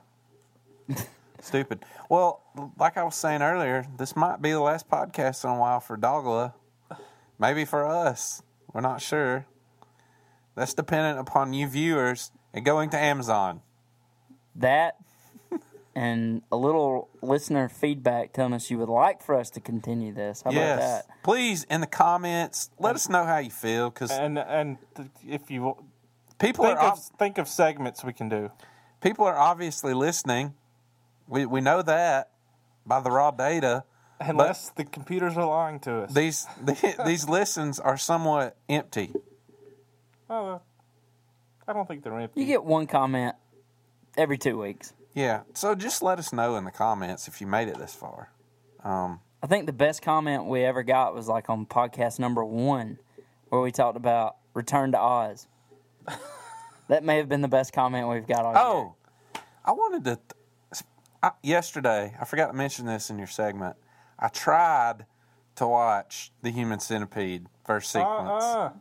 Stupid. Well, like I was saying earlier, this might be the last podcast in a while for Dogla. Maybe for us. We're not sure. That's dependent upon you viewers and going to Amazon. That and a little listener feedback telling us you would like for us to continue this. How about that? Please, in the comments, let us know how you feel because And if you people think of segments we can do. people are obviously listening. We know that by the raw data. Unless the computers are lying to us. These listens are somewhat empty. Oh, I don't think they're empty. You get one comment every 2 weeks. Yeah, so just let us know in the comments if you made it this far. I think the best comment we ever got was like on podcast number 1, where we talked about Return to Oz. That may have been the best comment we've got all year. Oh, I wanted to. Yesterday, I forgot to mention this in your segment. I tried to watch The Human Centipede first sequence.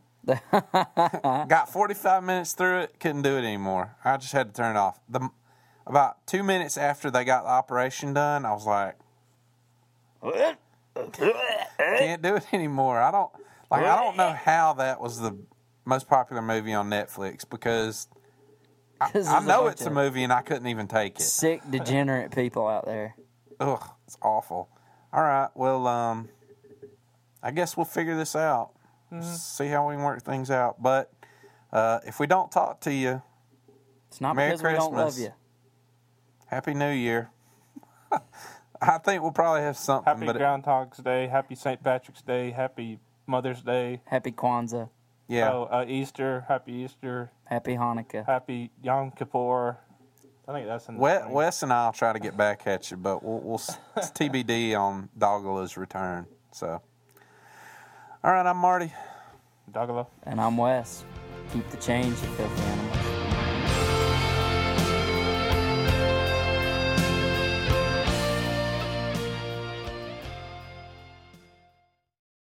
Got 45 minutes through it, couldn't do it anymore. I just had to turn it off. About 2 minutes after they got the operation done, I was like, can't do it anymore. I don't know how that was the most popular movie on Netflix because I know it's a movie and I couldn't even take it. Sick, degenerate people out there. Ugh, it's awful. All right, well, I guess we'll figure this out. See how we can work things out. But if we don't talk to you, It's not Merry because we don't love Christmas. you. Happy New Year. I think we'll probably have something. Happy but Groundhog's Day. Happy St. Patrick's Day. Happy Mother's Day. Happy Kwanzaa. yeah, Easter. Happy Easter. Happy Hanukkah. Happy Yom Kippur. I think that's in the spring. Wes and I'll try to get back at you, but we'll it's TBD on Doggala's return. So, all right, I'm Marty. Doggalo. And I'm Wes. Keep the change, you filthy animals.